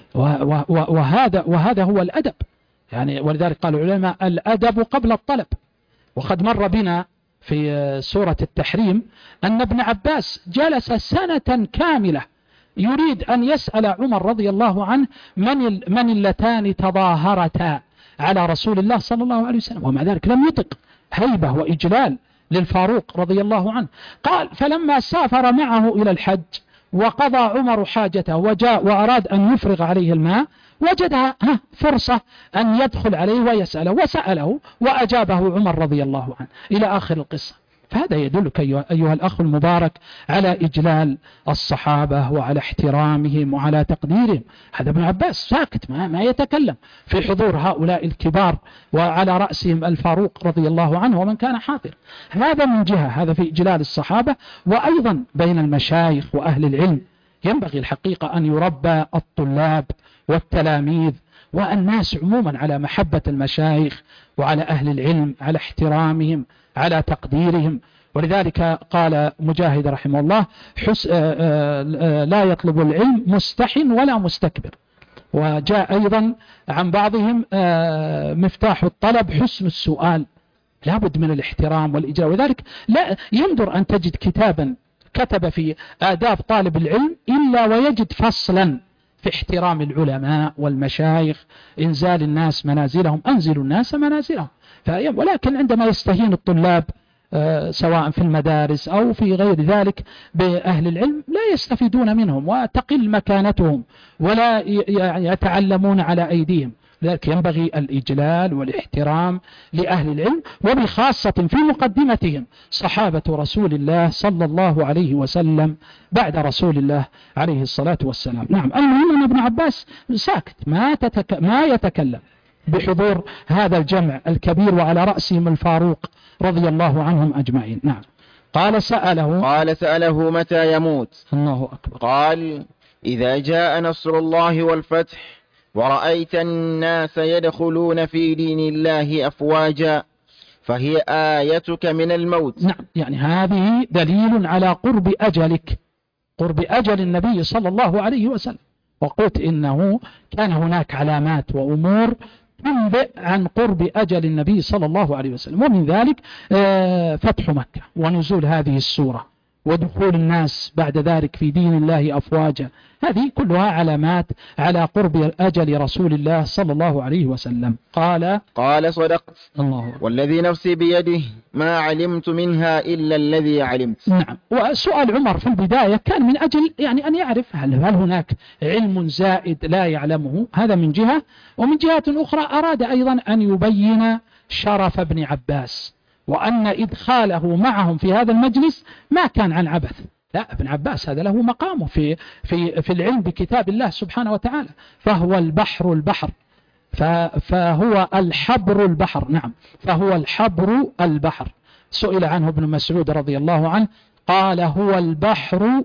وهذا هو الأدب، يعني ولذلك قال العلماء: الأدب قبل الطلب. وقد مر بنا في سورة التحريم أن ابن عباس جلس سنة كاملة يريد أن يسأل عمر رضي الله عنه من اللتان تظاهرتا على رسول الله صلى الله عليه وسلم، ومع ذلك لم يطق، هيبة وإجلال للفاروق رضي الله عنه. قال: فلما سافر معه إلى الحج وقضى عمر حاجته وجاء وأراد أن يفرغ عليه الماء، وجد فرصة أن يدخل عليه ويسأله، وسأله وأجابه عمر رضي الله عنه إلى آخر القصة. فهذا يدلك أيها الأخ المبارك على إجلال الصحابة وعلى احترامهم وعلى تقديرهم. هذا ابن عباس ساكت ما يتكلم في حضور هؤلاء الكبار، وعلى رأسهم الفاروق رضي الله عنه ومن كان حاضر. هذا من جهة، هذا في إجلال الصحابة. وأيضا بين المشايخ وأهل العلم ينبغي الحقيقة أن يربى الطلاب والتلاميذ والناس عموما على محبة المشايخ وعلى أهل العلم، على احترامهم، على تقديرهم. ولذلك قال مجاهد رحمه الله: لا يطلب العلم مستح ولا مستكبر. وجاء أيضا عن بعضهم: مفتاح الطلب حسن السؤال. لابد من الاحترام والإجابة. وذلك لا يندر أن تجد كتابا كتب في آداب طالب العلم إلا ويجد فصلا في احترام العلماء والمشايخ، إنزال الناس منازلهم، أنزلوا الناس منازلهم. ولكن عندما يستهين الطلاب سواء في المدارس أو في غير ذلك بأهل العلم لا يستفيدون منهم وتقل مكانتهم ولا يتعلمون على أيديهم. لذلك ينبغي الإجلال والاحترام لأهل العلم، وبخاصة في مقدمتهم صحابة رسول الله صلى الله عليه وسلم بعد رسول الله عليه الصلاة والسلام. نعم. المهم أن ابن عباس ساكت ما يتكلم بحضور هذا الجمع الكبير وعلى رأسهم الفاروق رضي الله عنهم أجمعين. نعم. قال سأله متى يموت؟ الله أكبر. قال: إذا جاء نصر الله والفتح ورأيت الناس يدخلون في دين الله أفواجا، فهي آيتك من الموت. نعم، يعني هذه دليل على قرب أجلك، قرب أجل النبي صلى الله عليه وسلم. وقلت إنه كان هناك علامات وأمور تنبئ عن قرب أجل النبي صلى الله عليه وسلم، ومن ذلك فتح مكة ونزول هذه السورة ودخول الناس بعد ذلك في دين الله أفواجا. هذه كلها علامات على قرب أجل رسول الله صلى الله عليه وسلم. قال: صدقت، الله والذي نفسي بيده ما علمت منها إلا الذي علمت. نعم. وسؤال عمر في البداية كان من أجل يعني أن يعرف هل هناك علم زائد لا يعلمه، هذا من جهة. ومن جهة أخرى أراد أيضا أن يبين شرف ابن عباس، وأن إدخاله معهم في هذا المجلس ما كان عن عبث، لا، ابن عباس هذا له مقامه في العلم بكتاب الله سبحانه وتعالى، فهو البحر فهو الحبر البحر. نعم، فهو الحبر البحر. سئل عنه ابن مسعود رضي الله عنه قال هو البحر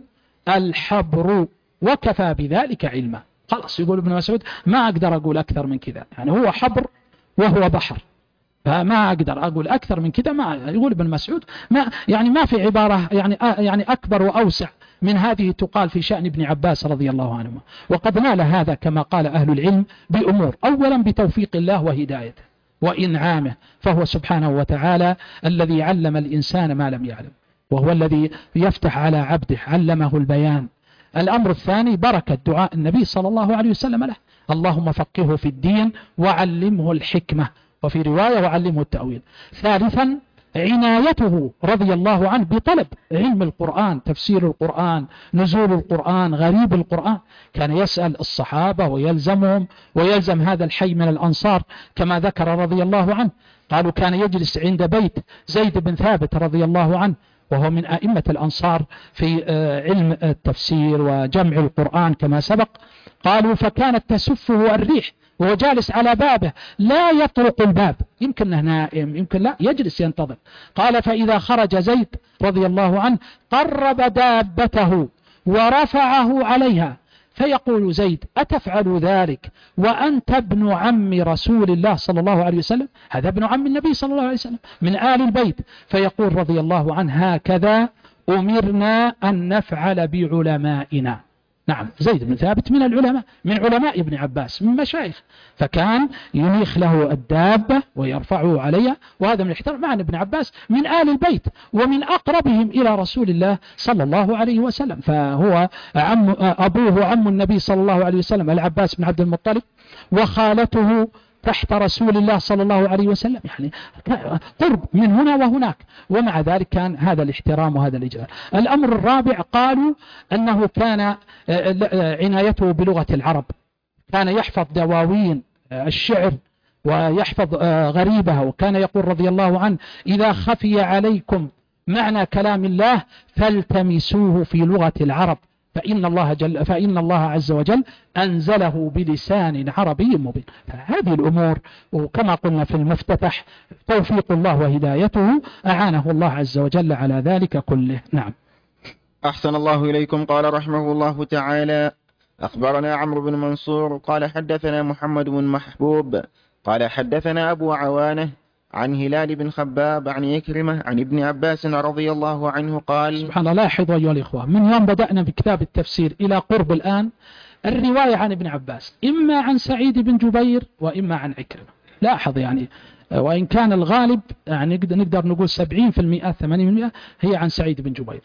الحبر وكفى بذلك علما. خلاص، يقول ابن مسعود ما أقدر أقول أكثر من كذا، يعني هو حبر وهو بحر، فما أقدر أقول أكثر من كذا. ما يقول ابن مسعود ما في عبارة يعني أكبر وأوسع من هذه تقال في شأن ابن عباس رضي الله عنهما. وقد نال هذا كما قال أهل العلم بأمور، أولا بتوفيق الله وهدايته وإنعامه، فهو سبحانه وتعالى الذي علم الإنسان ما لم يعلم، وهو الذي يفتح على عبده، علمه البيان. الأمر الثاني بركة دعاء النبي صلى الله عليه وسلم له، اللهم فقهه في الدين وعلمه الحكمة، وفي رواية وعلمه التأويل. ثالثا عنايته رضي الله عنه بطلب علم القرآن، تفسير القرآن، نزول القرآن، غريب القرآن. كان يسأل الصحابة ويلزمهم، ويلزم هذا الحي من الأنصار كما ذكر رضي الله عنه. قالوا كان يجلس عند بيت زيد بن ثابت رضي الله عنه، وهو من أئمة الأنصار في علم التفسير وجمع القرآن كما سبق. قالوا فكانت تسفه الريح وهو جالس على بابه، لا يطرق الباب، يمكنه نائم يمكن لا، يجلس ينتظر. قال فإذا خرج زيد رضي الله عنه قرب دابته ورفعه عليها، فيقول زيد أتفعل ذلك وأنت ابن عم رسول الله صلى الله عليه وسلم؟ هذا ابن عم النبي صلى الله عليه وسلم من آل البيت. فيقول رضي الله عنه هكذا أمرنا أن نفعل بعلمائنا. نعم، زيد بن ثابت من العلماء، من علماء ابن عباس، من مشايخ، فكان ينيخ له الدابة ويرفعه عليها، وهذا من الاحترام. مع ابن عباس من آل البيت ومن أقربهم إلى رسول الله صلى الله عليه وسلم، فهو أبوه عم النبي صلى الله عليه وسلم العباس بن عبد المطلب، وخالته تحت رسول الله صلى الله عليه وسلم، يعني قرب من هنا وهناك، ومع ذلك كان هذا الاحترام وهذا الإجلال. الأمر الرابع قالوا أنه كان عنايته بلغة العرب، كان يحفظ دواوين الشعر ويحفظ غريبها، وكان يقول رضي الله عنه إذا خفي عليكم معنى كلام الله فالتمسوه في لغة العرب فإن الله عز وجل أنزله بلسان عربي مبين. فهذه الأمور وكما قلنا في المفتتح توفيق الله وهدايته، أعانه الله عز وجل على ذلك كله. نعم. أحسن الله إليكم. قال رحمه الله تعالى أخبرنا عمرو بن منصور قال حدثنا محمد بن محبوب قال حدثنا أبو عوانة عن هلال بن خباب عن يكرمة عن ابن عباس رضي الله عنه قال. سبحان الله، لاحظوا أيها الإخوة، من يوم بدأنا بكتاب التفسير إلى قرب الآن الرواية عن ابن عباس إما عن سعيد بن جبير وإما عن عكرمة. لاحظ يعني، وإن كان الغالب يعني نقدر نقول 70% 80% هي عن سعيد بن جبير،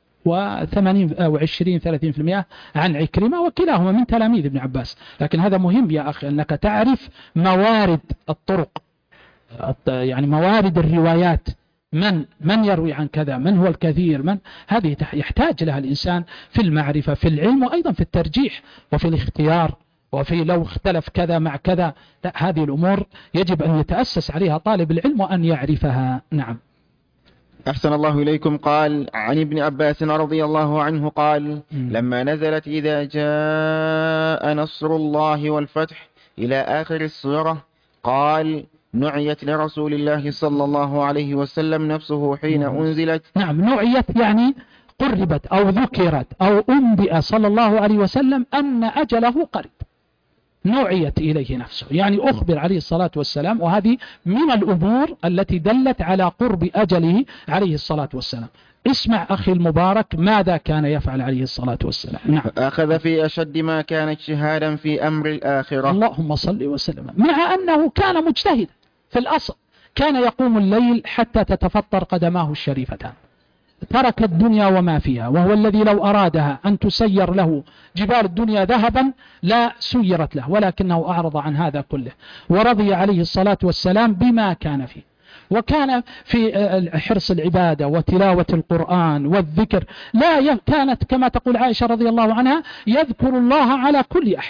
و80 أو 20-30% عن عكرمة، وكلاهما من تلاميذ ابن عباس. لكن هذا مهم يا أخي أنك تعرف موارد الطرق، يعني موارد الروايات، من يروي عن كذا، من هو الكثير، هذه يحتاج لها الإنسان في المعرفة في العلم، وأيضا في الترجيح وفي الاختيار، وفي لو اختلف كذا مع كذا. لا، هذه الأمور يجب أن يتأسس عليها طالب العلم وأن يعرفها. نعم. أحسن الله إليكم. قال عن ابن عباس رضي الله عنه قال لما نزلت إذا جاء نصر الله والفتح إلى آخر السورة قال نعيت لرسول الله صلى الله عليه وسلم نفسه حين أنزلت. نعم، نعيت يعني قربت أو ذكرت أو أنبئ صلى الله عليه وسلم أن أجله قريب، نعيت إليه نفسه، يعني أخبر عليه الصلاة والسلام، وهذه من الأمور التي دلت على قرب أجله عليه الصلاة والسلام. اسمع أخي المبارك ماذا كان يفعل عليه الصلاة والسلام. نعم. أخذ في أشد ما كان اجتهادا في أمر الآخرة. اللهم صل وسلم. مع أنه كان مجتهدا في الأصل، كان يقوم الليل حتى تتفطر قدماه الشريفتان، ترك الدنيا وما فيها، وهو الذي لو أرادها أن تسير له جبال الدنيا ذهبا لا سيرت له، ولكنه أعرض عن هذا كله ورضي عليه الصلاة والسلام بما كان فيه. وكان في حرص العبادة وتلاوة القرآن والذكر، لا كانت كما تقول عائشة رضي الله عنها يذكر الله على كل أحيانه،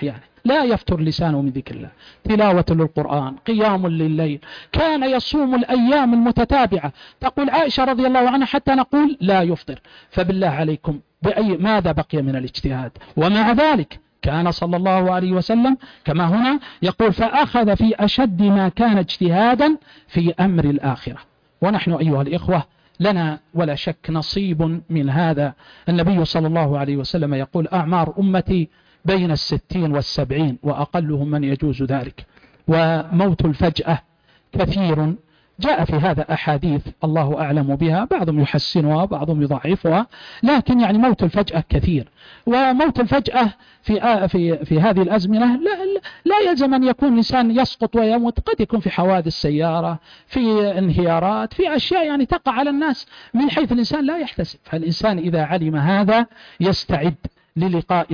لا يفتر لسانه من ذكر الله، تلاوة للقرآن، قيام لليل، كان يصوم الأيام المتتابعة. تقول عائشة رضي الله عنها حتى نقول لا يفطر. فبالله عليكم ماذا بقي من الاجتهاد؟ ومع ذلك كان صلى الله عليه وسلم كما هنا يقول فأخذ في أشد ما كان اجتهادا في أمر الآخرة. ونحن أيها الإخوة لنا ولا شك نصيب من هذا. النبي صلى الله عليه وسلم يقول أعمار أمتي بين 60 و70 وأقلهم من يجوز ذلك، وموت الفجأة كثير. جاء في هذا أحاديث الله أعلم بها، بعضهم يحسنها بعضهم يضعفها، لكن يعني موت الفجأة كثير. وموت الفجأة في هذه الأزمنة لا يلزم أن يكون الإنسان يسقط ويموت، قد يكون في حوادث سيارة، في انهيارات، في أشياء يعني تقع على الناس من حيث الإنسان لا يحتسب. فالإنسان إذا علم هذا يستعد للقاء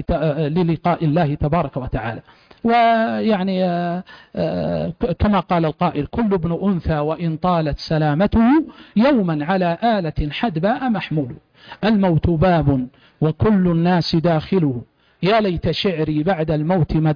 الله تبارك وتعالى. ويعني كما قال القائل كل ابن أنثى وإن طالت سلامته يوما على آلة حدباء محمول، الموت باب وكل الناس داخله، يا ليت شعري بعد الموت ما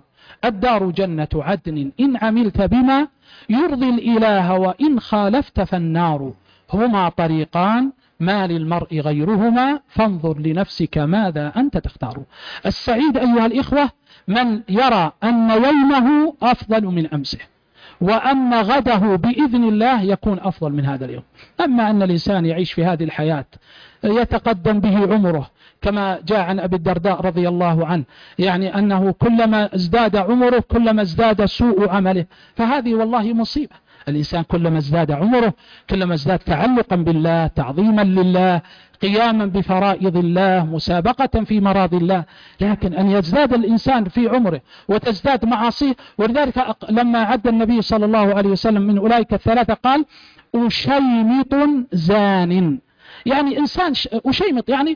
الدار جنة عدن إن عملت بما يرضي الإله وإن خالفت فالنار، هما طريقان ما للمرء غيرهما فانظر لنفسك ماذا أنت تختار. السعيد أيها الإخوة من يرى أن يومه أفضل من أمسه، وأن غده بإذن الله يكون أفضل من هذا اليوم. أما أن الإنسان يعيش في هذه الحياة يتقدم به عمره، كما جاء عن أبي الدرداء رضي الله عنه يعني أنه كلما ازداد عمره كلما ازداد سوء عمله، فهذه والله مصيبة. الإنسان كلما ازداد عمره كلما ازداد تعلقا بالله، تعظيما لله، قياما بفرائض الله، مسابقة في مراضي الله. لكن أن يزداد الإنسان في عمره وتزداد معاصيه، ولذلك لما عد النبي صلى الله عليه وسلم من أولئك الثلاثة قال أشيمط زان، يعني إنسان أشيمط يعني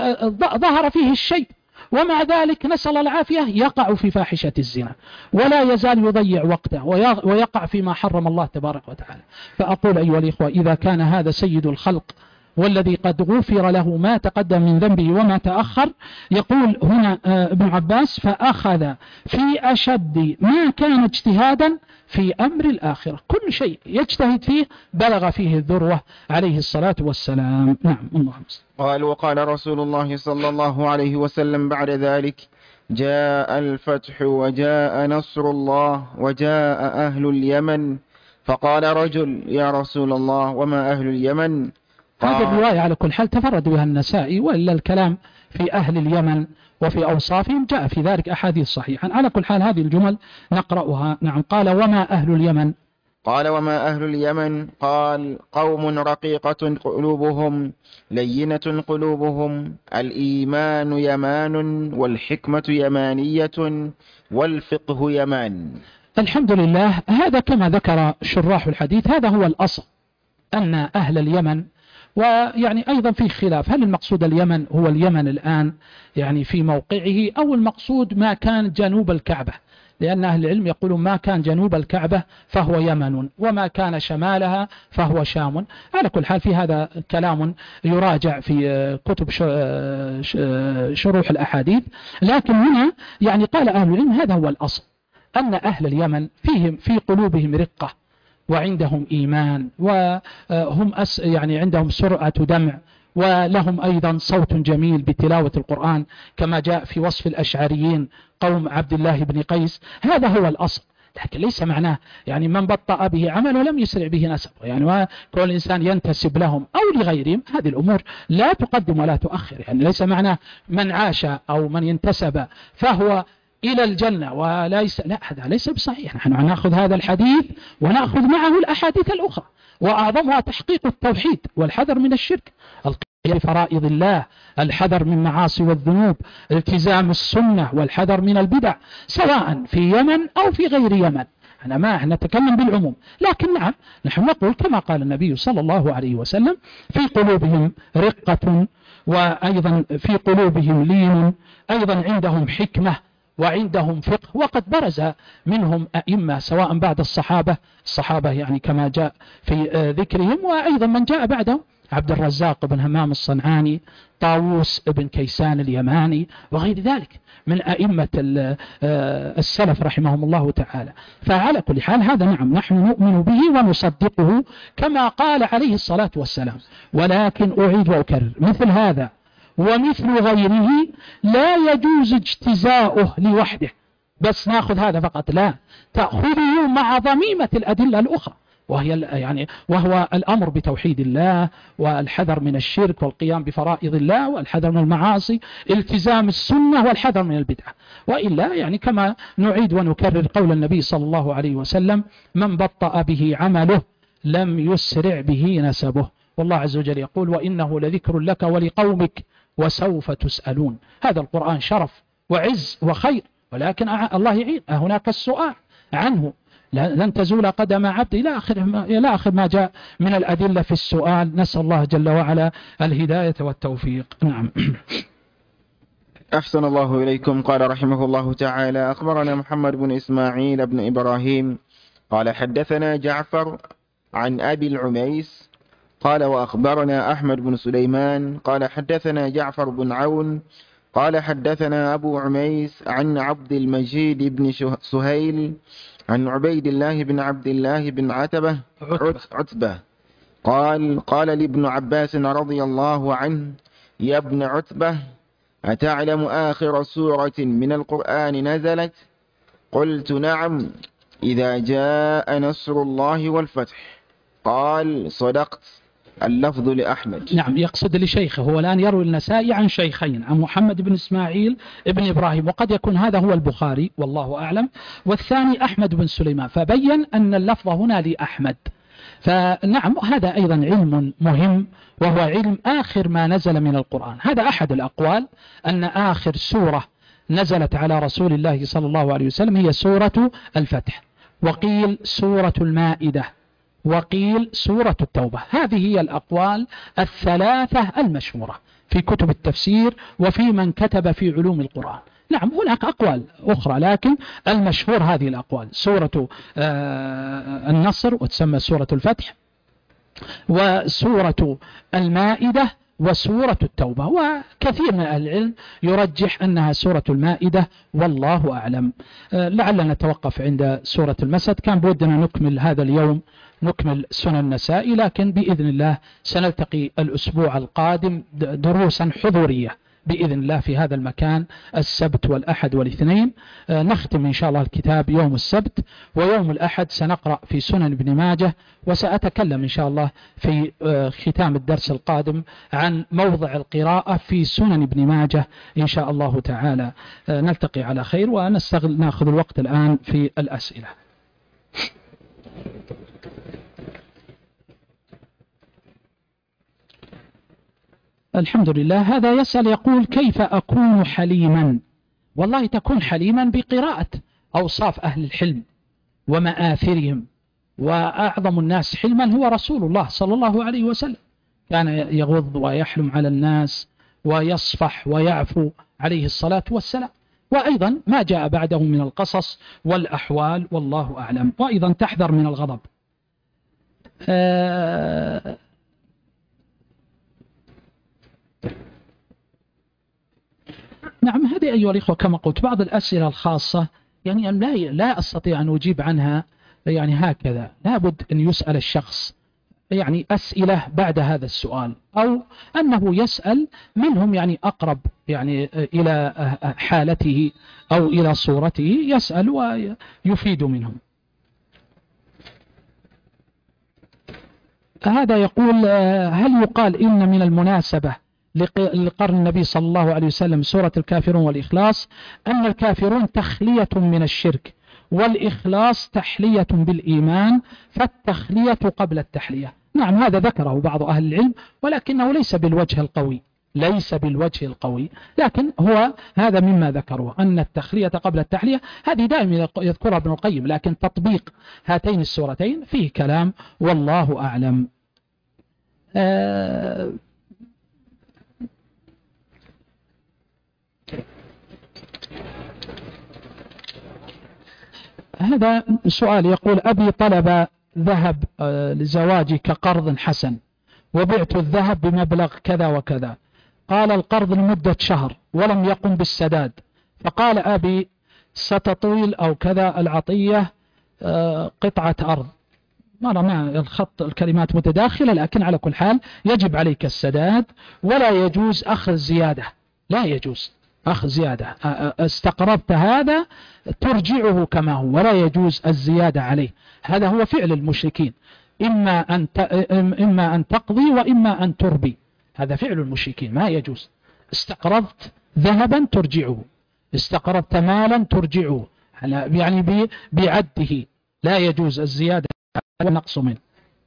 ظهر فيه الشيء، ومع ذلك نسأل العافية يقع في فاحشة الزنا ولا يزال يضيع وقته ويقع فيما حرم الله تبارك وتعالى. فأقول أيها الإخوة إذا كان هذا سيد الخلق والذي قد غفر له ما تقدم من ذنبه وما تأخر، يقول هنا ابن عباس فأخذ في أشد ما كان اجتهادا في أمر الآخرة، كل شيء يجتهد فيه بلغ فيه الذروة عليه الصلاة والسلام. نعم الله. قال وقال رسول الله صلى الله عليه وسلم بعد ذلك جاء الفتح وجاء نصر الله وجاء أهل اليمن، فقال رجل يا رسول الله وما أهل اليمن؟ هذه الرواية على كل حال تفرد بها النسائي، وإلا الكلام في أهل اليمن وفي أوصافهم جاء في ذلك أحاديث صحيحة. على كل حال هذه الجمل نقرأها. نعم. قال وما أهل اليمن؟ قال وما أهل اليمن؟ قال قوم رقيقة قلوبهم لينة قلوبهم، الإيمان يمان والحكمة يمانية والفقه يمان. الحمد لله. هذا كما ذكر شراح الحديث هذا هو الأصل، أن أهل اليمن، ويعني أيضا في خلاف هل المقصود اليمن هو اليمن الآن يعني في موقعه، أو المقصود ما كان جنوب الكعبة، لأن أهل العلم يقولون ما كان جنوب الكعبة فهو يمن، وما كان شمالها فهو شام. على كل حال في هذا كلام يراجع في كتب شروح الأحاديث، لكن هنا يعني قال أهل العلم هذا هو الأصل، أن أهل اليمن فيهم في قلوبهم رقة وعندهم إيمان، وهم يعني عندهم سرعة دمع، ولهم أيضا صوت جميل بتلاوة القرآن كما جاء في وصف الأشعريين قوم عبد الله بن قيس. هذا هو الأصل، لكن ليس معناه يعني من بطأ به عمله لم يسرع به نسبه، يعني كل الإنسان ينتسب لهم أو لغيرهم، هذه الأمور لا تقدم ولا تؤخر. يعني ليس معناه من عاش أو من ينتسب فهو إلى الجنة وليس، لا هذا ليس بصحيح. نحن نأخذ هذا الحديث ونأخذ معه الأحاديث الأخرى، وأعظمها تحقيق التوحيد والحذر من الشرك، القيام بفرائض الله، الحذر من معاصي والذنوب، التزام السنة والحذر من البدع، سواء في يمن أو في غير يمن. أنا ما نتكلم بالعموم، لكن نعم نحن نقول كما قال النبي صلى الله عليه وسلم في قلوبهم رقة، وأيضا في قلوبهم لين، أيضا عندهم حكمة وعندهم فقه. وقد برز منهم أئمة سواء بعد الصحابة يعني كما جاء في ذكرهم، وأيضا من جاء بعدهم عبد الرزاق بن همام الصنعاني، طاووس بن كيسان اليماني، وغير ذلك من أئمة السلف رحمهم الله تعالى. فعلى كل حال هذا نعم نحن نؤمن به ونصدقه كما قال عليه الصلاة والسلام، ولكن أعيد وأكرر مثل هذا ومثل غيره لا يجوز اجتزاؤه لوحده، بس ناخذ هذا فقط، لا، تأخذه مع ضميمة الأدلة الأخرى، وهو الأمر بتوحيد الله، والحذر من الشرك، والقيام بفرائض الله، والحذر من المعاصي، التزام السنة، والحذر من البدعة. وإلا كما نعيد ونكرر قول النبي صلى الله عليه وسلم: من بطأ به عمله لم يسرع به نسبه. والله عز وجل يقول: وإنه لذكر لك ولقومك وسوف تسألون. هذا القرآن شرف وعز وخير، ولكن الله يعين هناك السؤال عنه، لن تزول قدم عبد إلى آخر ما جاء من الأدلة في السؤال. نسأل الله جل وعلا الهداية والتوفيق. نعم. أحسن الله إليكم. قال رحمه الله تعالى: أخبرنا محمد بن إسماعيل بن إبراهيم قال حدثنا جعفر عن أبي العميس قال: وأخبرنا أحمد بن سليمان قال حدثنا جعفر بن عون قال حدثنا أبو عميس عن عبد المجيد بن سهيل عن عبيد الله بن عبد الله بن عتبة قال لابن عباس رضي الله عنه: يا ابن عتبة، أتعلم آخر سورة من القرآن نزلت؟ قلت: نعم، إذا جاء نصر الله والفتح. قال: صدقت. اللفظ لأحمد. نعم، يقصد لشيخه، هو الآن يروي النسائي عن شيخين، عن محمد بن إسماعيل بن إبراهيم، وقد يكون هذا هو البخاري والله أعلم، والثاني أحمد بن سليمان، فبين أن اللفظ هنا لأحمد. فنعم هذا أيضا علم مهم، وهو علم آخر ما نزل من القرآن. هذا أحد الأقوال، أن آخر سورة نزلت على رسول الله صلى الله عليه وسلم هي سورة الفتح، وقيل سورة المائدة، وقيل سورة التوبة. هذه هي الأقوال الثلاثة المشهورة في كتب التفسير وفي من كتب في علوم القرآن. نعم هناك أقوال أخرى، لكن المشهور هذه الأقوال: سورة النصر وتسمى سورة الفتح، وسورة المائدة، وسورة التوبة. وكثير من أهل العلم يرجح أنها سورة المائدة، والله أعلم. لعلنا نتوقف عند سورة المسد. كان بودنا نكمل هذا اليوم، نكمل سنن النسائي، لكن بإذن الله سنلتقي الأسبوع القادم دروسا حضورية بإذن الله في هذا المكان السبت والأحد والاثنين. نختم إن شاء الله الكتاب يوم السبت، ويوم الأحد سنقرأ في سنن ابن ماجه، وسأتكلم إن شاء الله في ختام الدرس القادم عن موضع القراءة في سنن ابن ماجه إن شاء الله تعالى. نلتقي على خير، نأخذ الوقت الآن في الأسئلة. الحمد لله. هذا يسأل يقول: كيف أكون حليما؟ والله تكون حليما بقراءة أوصاف أهل الحلم ومآثرهم، وأعظم الناس حلما هو رسول الله صلى الله عليه وسلم، كان يغض ويحلم على الناس ويصفح ويعفو عليه الصلاة والسلام، وأيضا ما جاء بعده من القصص والأحوال، والله أعلم. وأيضا تحذر من الغضب. نعم هذه أيها الإخوة كما قلت بعض الأسئلة الخاصة لا أستطيع أن أجيب عنها هكذا، لابد أن يسأل الشخص أسئلة بعد هذا السؤال، أو أنه يسأل منهم أقرب إلى حالته أو إلى صورته، يسأل ويفيد منهم. هذا يقول: هل يقال إن من المناسبة لقرن النبي صلى الله عليه وسلم سورة الكافرون والإخلاص أن الكافرون تخلية من الشرك، والإخلاص تحلية بالإيمان، فالتخلية قبل التحلية؟ نعم هذا ذكره بعض أهل العلم، ولكنه ليس بالوجه القوي، لكن هو هذا مما ذكروه، أن التخلية قبل التحلية هذه دائما يذكرها ابن القيم، لكن تطبيق هاتين السورتين فيه كلام، والله أعلم. هذا سؤال يقول: أبي طلب ذهب لزواجي كقرض حسن، وبعت الذهب بمبلغ كذا وكذا. قال القرض لمدة شهر ولم يقم بالسداد، فقال أبي ستطيل أو كذا العطية قطعة أرض. مع الخط الكلمات متداخلة، لكن على كل حال يجب عليك السداد، ولا يجوز أخذ زيادة، لا يجوز أخذ زيادة. استقرضت هذا ترجعه كما هو، ولا يجوز الزيادة عليه. هذا هو فعل المشركين، إما أن تقضي وإما أن تربي. هذا فعل المشركين، ما يجوز. استقرضت ذهبا ترجعه، استقرضت مالا ترجعه، يعني بعده، لا يجوز الزيادة والنقص منه.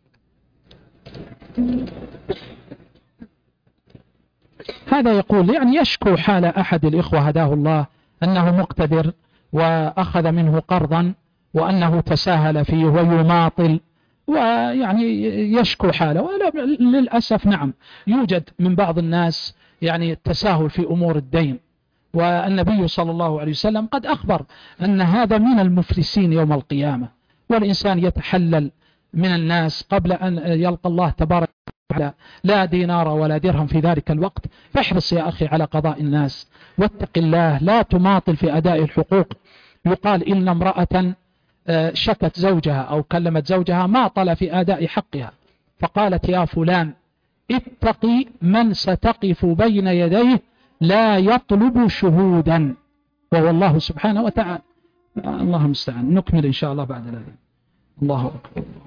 هذا يقول يعني يشكو حال أحد الإخوة هداه الله أنه مقتدر وأخذ منه قرضا وأنه تساهل فيه ويماطل، ويعني يشكو حاله. وللأسف نعم يوجد من بعض الناس يعني التساهل في أمور الدين، والنبي صلى الله عليه وسلم قد أخبر أن هذا من المفلسين يوم القيامة، والإنسان يتحلل من الناس قبل أن يلقى الله تبارك وتعالى لا دينار ولا درهم في ذلك الوقت. فاحرص يا أخي على قضاء الناس، واتق الله، لا تماطل في أداء الحقوق. يقال إن امرأة شكت زوجها أو كلمت زوجها ماطل في أداء حقها، فقالت يا فلان اتقي من ستقف بين يديه لا يطلب شهودا، وهو الله سبحانه وتعالى. الله المستعان. نكمل إن شاء الله بعد ذلك. الله أكبر.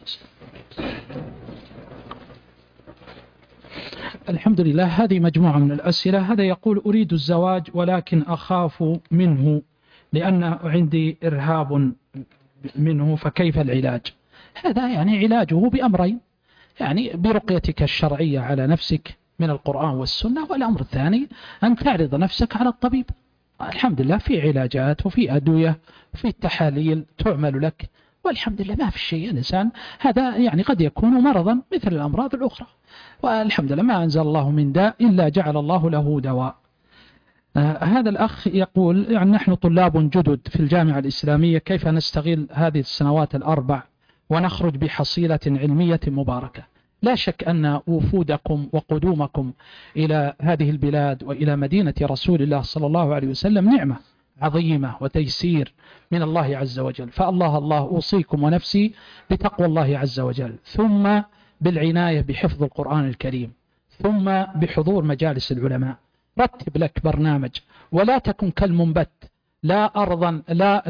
الحمد لله. هذه مجموعة من الأسئلة. هذا يقول: أريد الزواج ولكن أخاف منه لأن عندي إرهاب منه، فكيف العلاج؟ هذا يعني علاجه بأمرين، يعني برقيتك الشرعية على نفسك من القرآن والسنة، والأمر الثاني أن تعرض نفسك على الطبيب. الحمد لله في علاجات وفي أدوية وفي تحاليل تعمل لك، والحمد لله ما في شيء. الإنسان هذا يعني قد يكون مرضا مثل الأمراض الأخرى، والحمد لله ما أنزل الله من داء إلا جعل الله له دواء. هذا الأخ يقول: يعني نحن طلاب جدد في الجامعة الإسلامية، كيف نستغل هذه السنوات الأربع ونخرج بحصيلة علمية مباركة؟ لا شك أن وفودكم وقدومكم إلى هذه البلاد وإلى مدينة رسول الله صلى الله عليه وسلم نعمة عظيمة وتيسير من الله عز وجل، فالله أوصيكم ونفسي بتقوى الله عز وجل، ثم بالعناية بحفظ القرآن الكريم، ثم بحضور مجالس العلماء. رتب لك برنامج ولا تكن كالمنبت، لا أرضا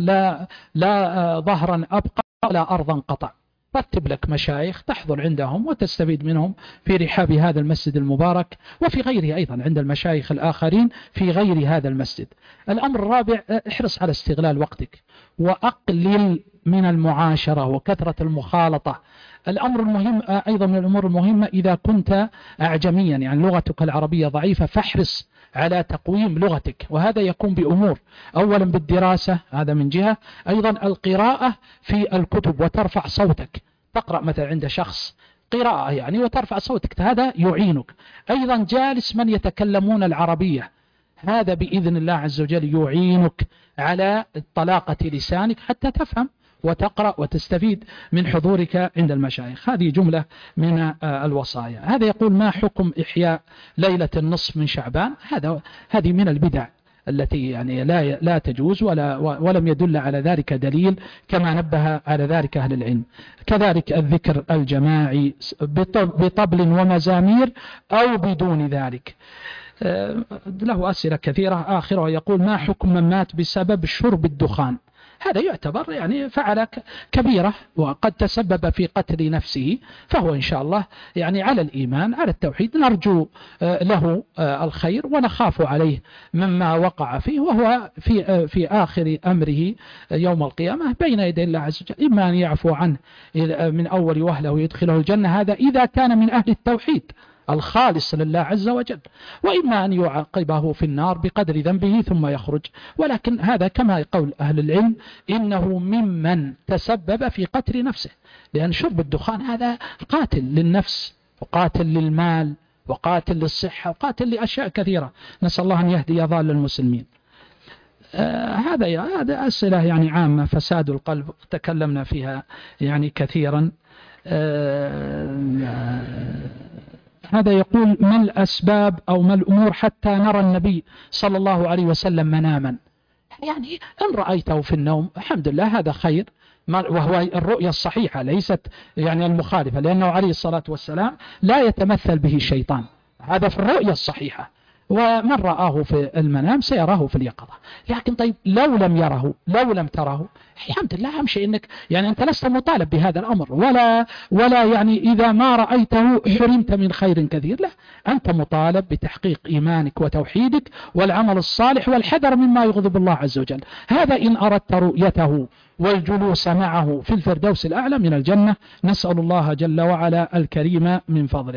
لا ظهرا أبقى ولا أرضا قطع. رتب لك مشايخ تحضر عندهم وتستفيد منهم في رحاب هذا المسجد المبارك، وفي غيره أيضا عند المشايخ الآخرين في غير هذا المسجد. الأمر الرابع: احرص على استغلال وقتك وأقلل من المعاشرة وكثرة المخالطة. الأمر المهم أيضا من الأمور المهمة، إذا كنت أعجميا يعني لغتك العربية ضعيفة، فاحرص على تقويم لغتك، وهذا يكون بأمور: أولا بالدراسة، هذا من جهة، أيضا القراءة في الكتب وترفع صوتك، تقرأ مثلا عند شخص قراءة يعني وترفع صوتك، هذا يعينك. أيضا جالس من يتكلمون العربية، هذا بإذن الله عز وجل يعينك على طلاقة لسانك حتى تفهم وتقرأ وتستفيد من حضورك عند المشايخ. هذه جملة من الوصايا. هذا يقول: ما حكم إحياء ليلة النصف من شعبان؟ هذه من البدع التي يعني لا تجوز ولم يدل على ذلك دليل، كما نبه على ذلك أهل العلم. كذلك الذكر الجماعي بطبل ومزامير أو بدون ذلك. له أسئلة كثيرة. آخرها يقول: ما حكم من مات بسبب شرب الدخان؟ هذا يعتبر يعني فعل كبيرة وقد تسبب في قتل نفسه، فهو إن شاء الله يعني على الإيمان على التوحيد، نرجو له الخير ونخاف عليه مما وقع فيه، وهو في آخر أمره يوم القيامة بين يدي الله عز وجل، إما أن يعفو عنه من أول وهلة ويدخله الجنة، هذا إذا كان من أهل التوحيد الخالص لله عز وجل، وإما أن يعاقبه في النار بقدر ذنبه ثم يخرج. ولكن هذا كما يقول أهل العلم إنه ممن تسبب في قتل نفسه، لأن شرب الدخان هذا قاتل للنفس وقاتل للمال وقاتل للصحة وقاتل لأشياء كثيرة، نسأل الله أن يهدي ضال المسلمين. هذا أسئلة يعني عامة. فساد القلب تكلمنا فيها يعني كثيرا. هذا يقول: ما الأسباب أو ما الأمور حتى نرى النبي صلى الله عليه وسلم مناما؟ يعني إن رأيته في النوم الحمد لله هذا خير، وهو الرؤية الصحيحة ليست يعني المخالفة، لأنه عليه الصلاة والسلام لا يتمثل به الشيطان، هذا في الرؤية الصحيحة، ومن رآه في المنام سيراه في اليقظة. لكن طيب لو لم يره، لو لم تره، الحمد لله أهم شيء إنك يعني أنت لست مطالب بهذا الأمر، ولا يعني إذا ما رأيته حرمت من خير كثير، لا، أنت مطالب بتحقيق إيمانك وتوحيدك والعمل الصالح والحذر مما يغضب الله عز وجل. هذا إن أردت رؤيته والجلوس معه في الفردوس الأعلى من الجنة، نسأل الله جل وعلا الكريم من فضله.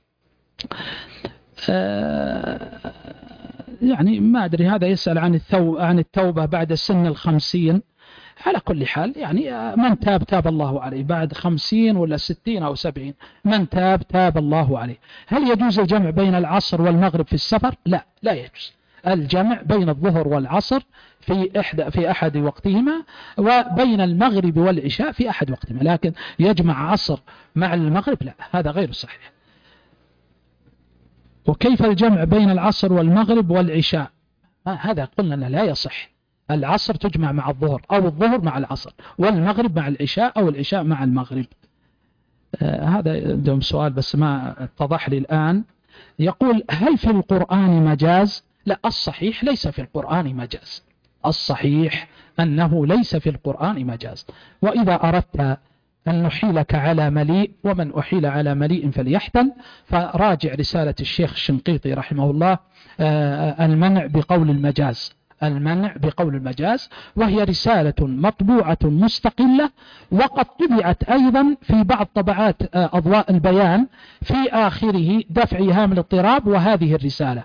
يعني ما أدري، هذا يسأل عن التوبة بعد سن 50. على كل حال يعني من تاب الله عليه بعد 50 ولا 60 أو 70، من تاب الله عليه. هل يجوز الجمع بين العصر والمغرب في السفر؟ لا يجوز الجمع بين الظهر والعصر في أحد وقتهما، وبين المغرب والعشاء في أحد وقتهما، لكن يجمع عصر مع المغرب لا، هذا غير صحيح. وكيف الجمع بين العصر والمغرب والعشاء؟ هذا قلنا أنه لا يصح. العصر تجمع مع الظهر أو الظهر مع العصر، والمغرب مع العشاء أو العشاء مع المغرب. هذا عندهم سؤال بس ما اتضح لي الآن. يقول: هل في القرآن مجاز؟ لا، الصحيح ليس في القرآن مجاز، الصحيح أنه ليس في القرآن مجاز. وإذا أردت أن نحيلك على مليء، ومن أحيل على مليء فليحتل. فراجع رسالة الشيخ الشنقيطي رحمه الله المنع بقول المجاز، المنع بقول المجاز، وهي رسالة مطبوعة مستقلة، وقد طبعت أيضا في بعض طبعات أضواء البيان في آخره دفع إيهام الاضطراب. وهذه الرسالة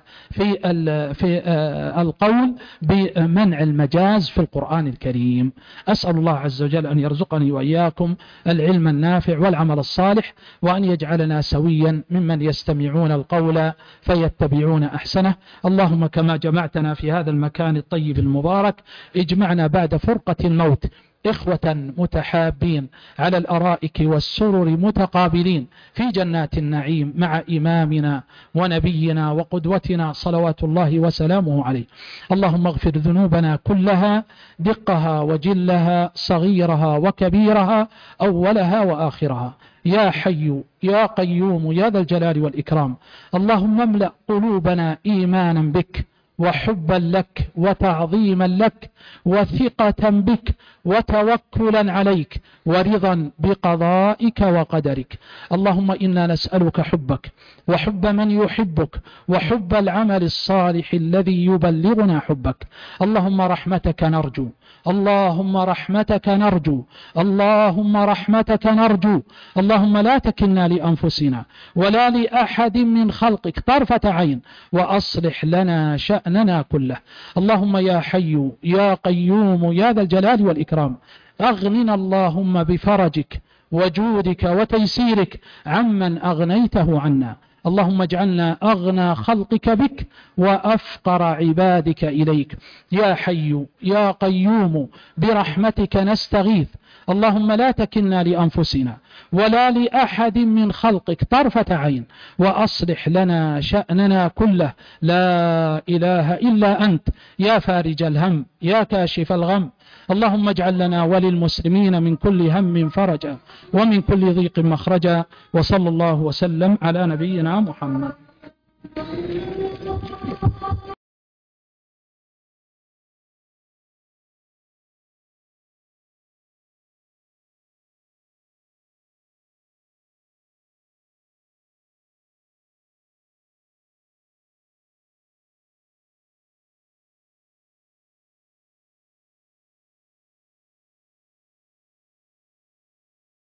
في القول بمنع المجاز في القرآن الكريم. أسأل الله عز وجل أن يرزقني وإياكم العلم النافع والعمل الصالح، وأن يجعلنا سويا ممن يستمعون القول فيتبعون أحسنه. اللهم كما جمعتنا في هذا المكان الطيب المبارك، اجمعنا بعد فرقة الموت إخوة متحابين على الأرائك والسرر متقابلين في جنات النعيم مع إمامنا ونبينا وقدوتنا صلوات الله وسلامه عليه. اللهم اغفر ذنوبنا كلها، دقها وجلها، صغيرها وكبيرها، أولها وآخرها، يا حي يا قيوم يا ذا الجلال والإكرام. اللهم املأ قلوبنا إيمانا بك، وحبا لك، وتعظيما لك، وثقة بك، وتوكلا عليك، ورضا بقضائك وقدرك. اللهم إنا نسألك حبك وحب من يحبك وحب العمل الصالح الذي يبلغنا حبك. اللهم رحمتك نرجو، اللهم رحمتك نرجو، اللهم رحمتك نرجو. اللهم لا تكلنا لأنفسنا ولا لأحد من خلقك طرفة عين، وأصلح لنا شأننا كله. اللهم يا حي يا قيوم يا ذا الجلال والإكرام، أغننا اللهم بفرجك وجودك وتيسيرك عمن أغنيته عنا. اللهم اجعلنا أغنى خلقك بك وأفقر عبادك إليك. يا حي يا قيوم برحمتك نستغيث. اللهم لا تكلنا لأنفسنا ولا لأحد من خلقك طرفة عين، وأصلح لنا شأننا كله. لا إله إلا أنت يا فارج الهم يا كاشف الغم. اللهم اجعل لنا وللمسلمين من كل هم فرجا ومن كل ضيق مخرجا. وصلى الله وسلم على نبينا محمد.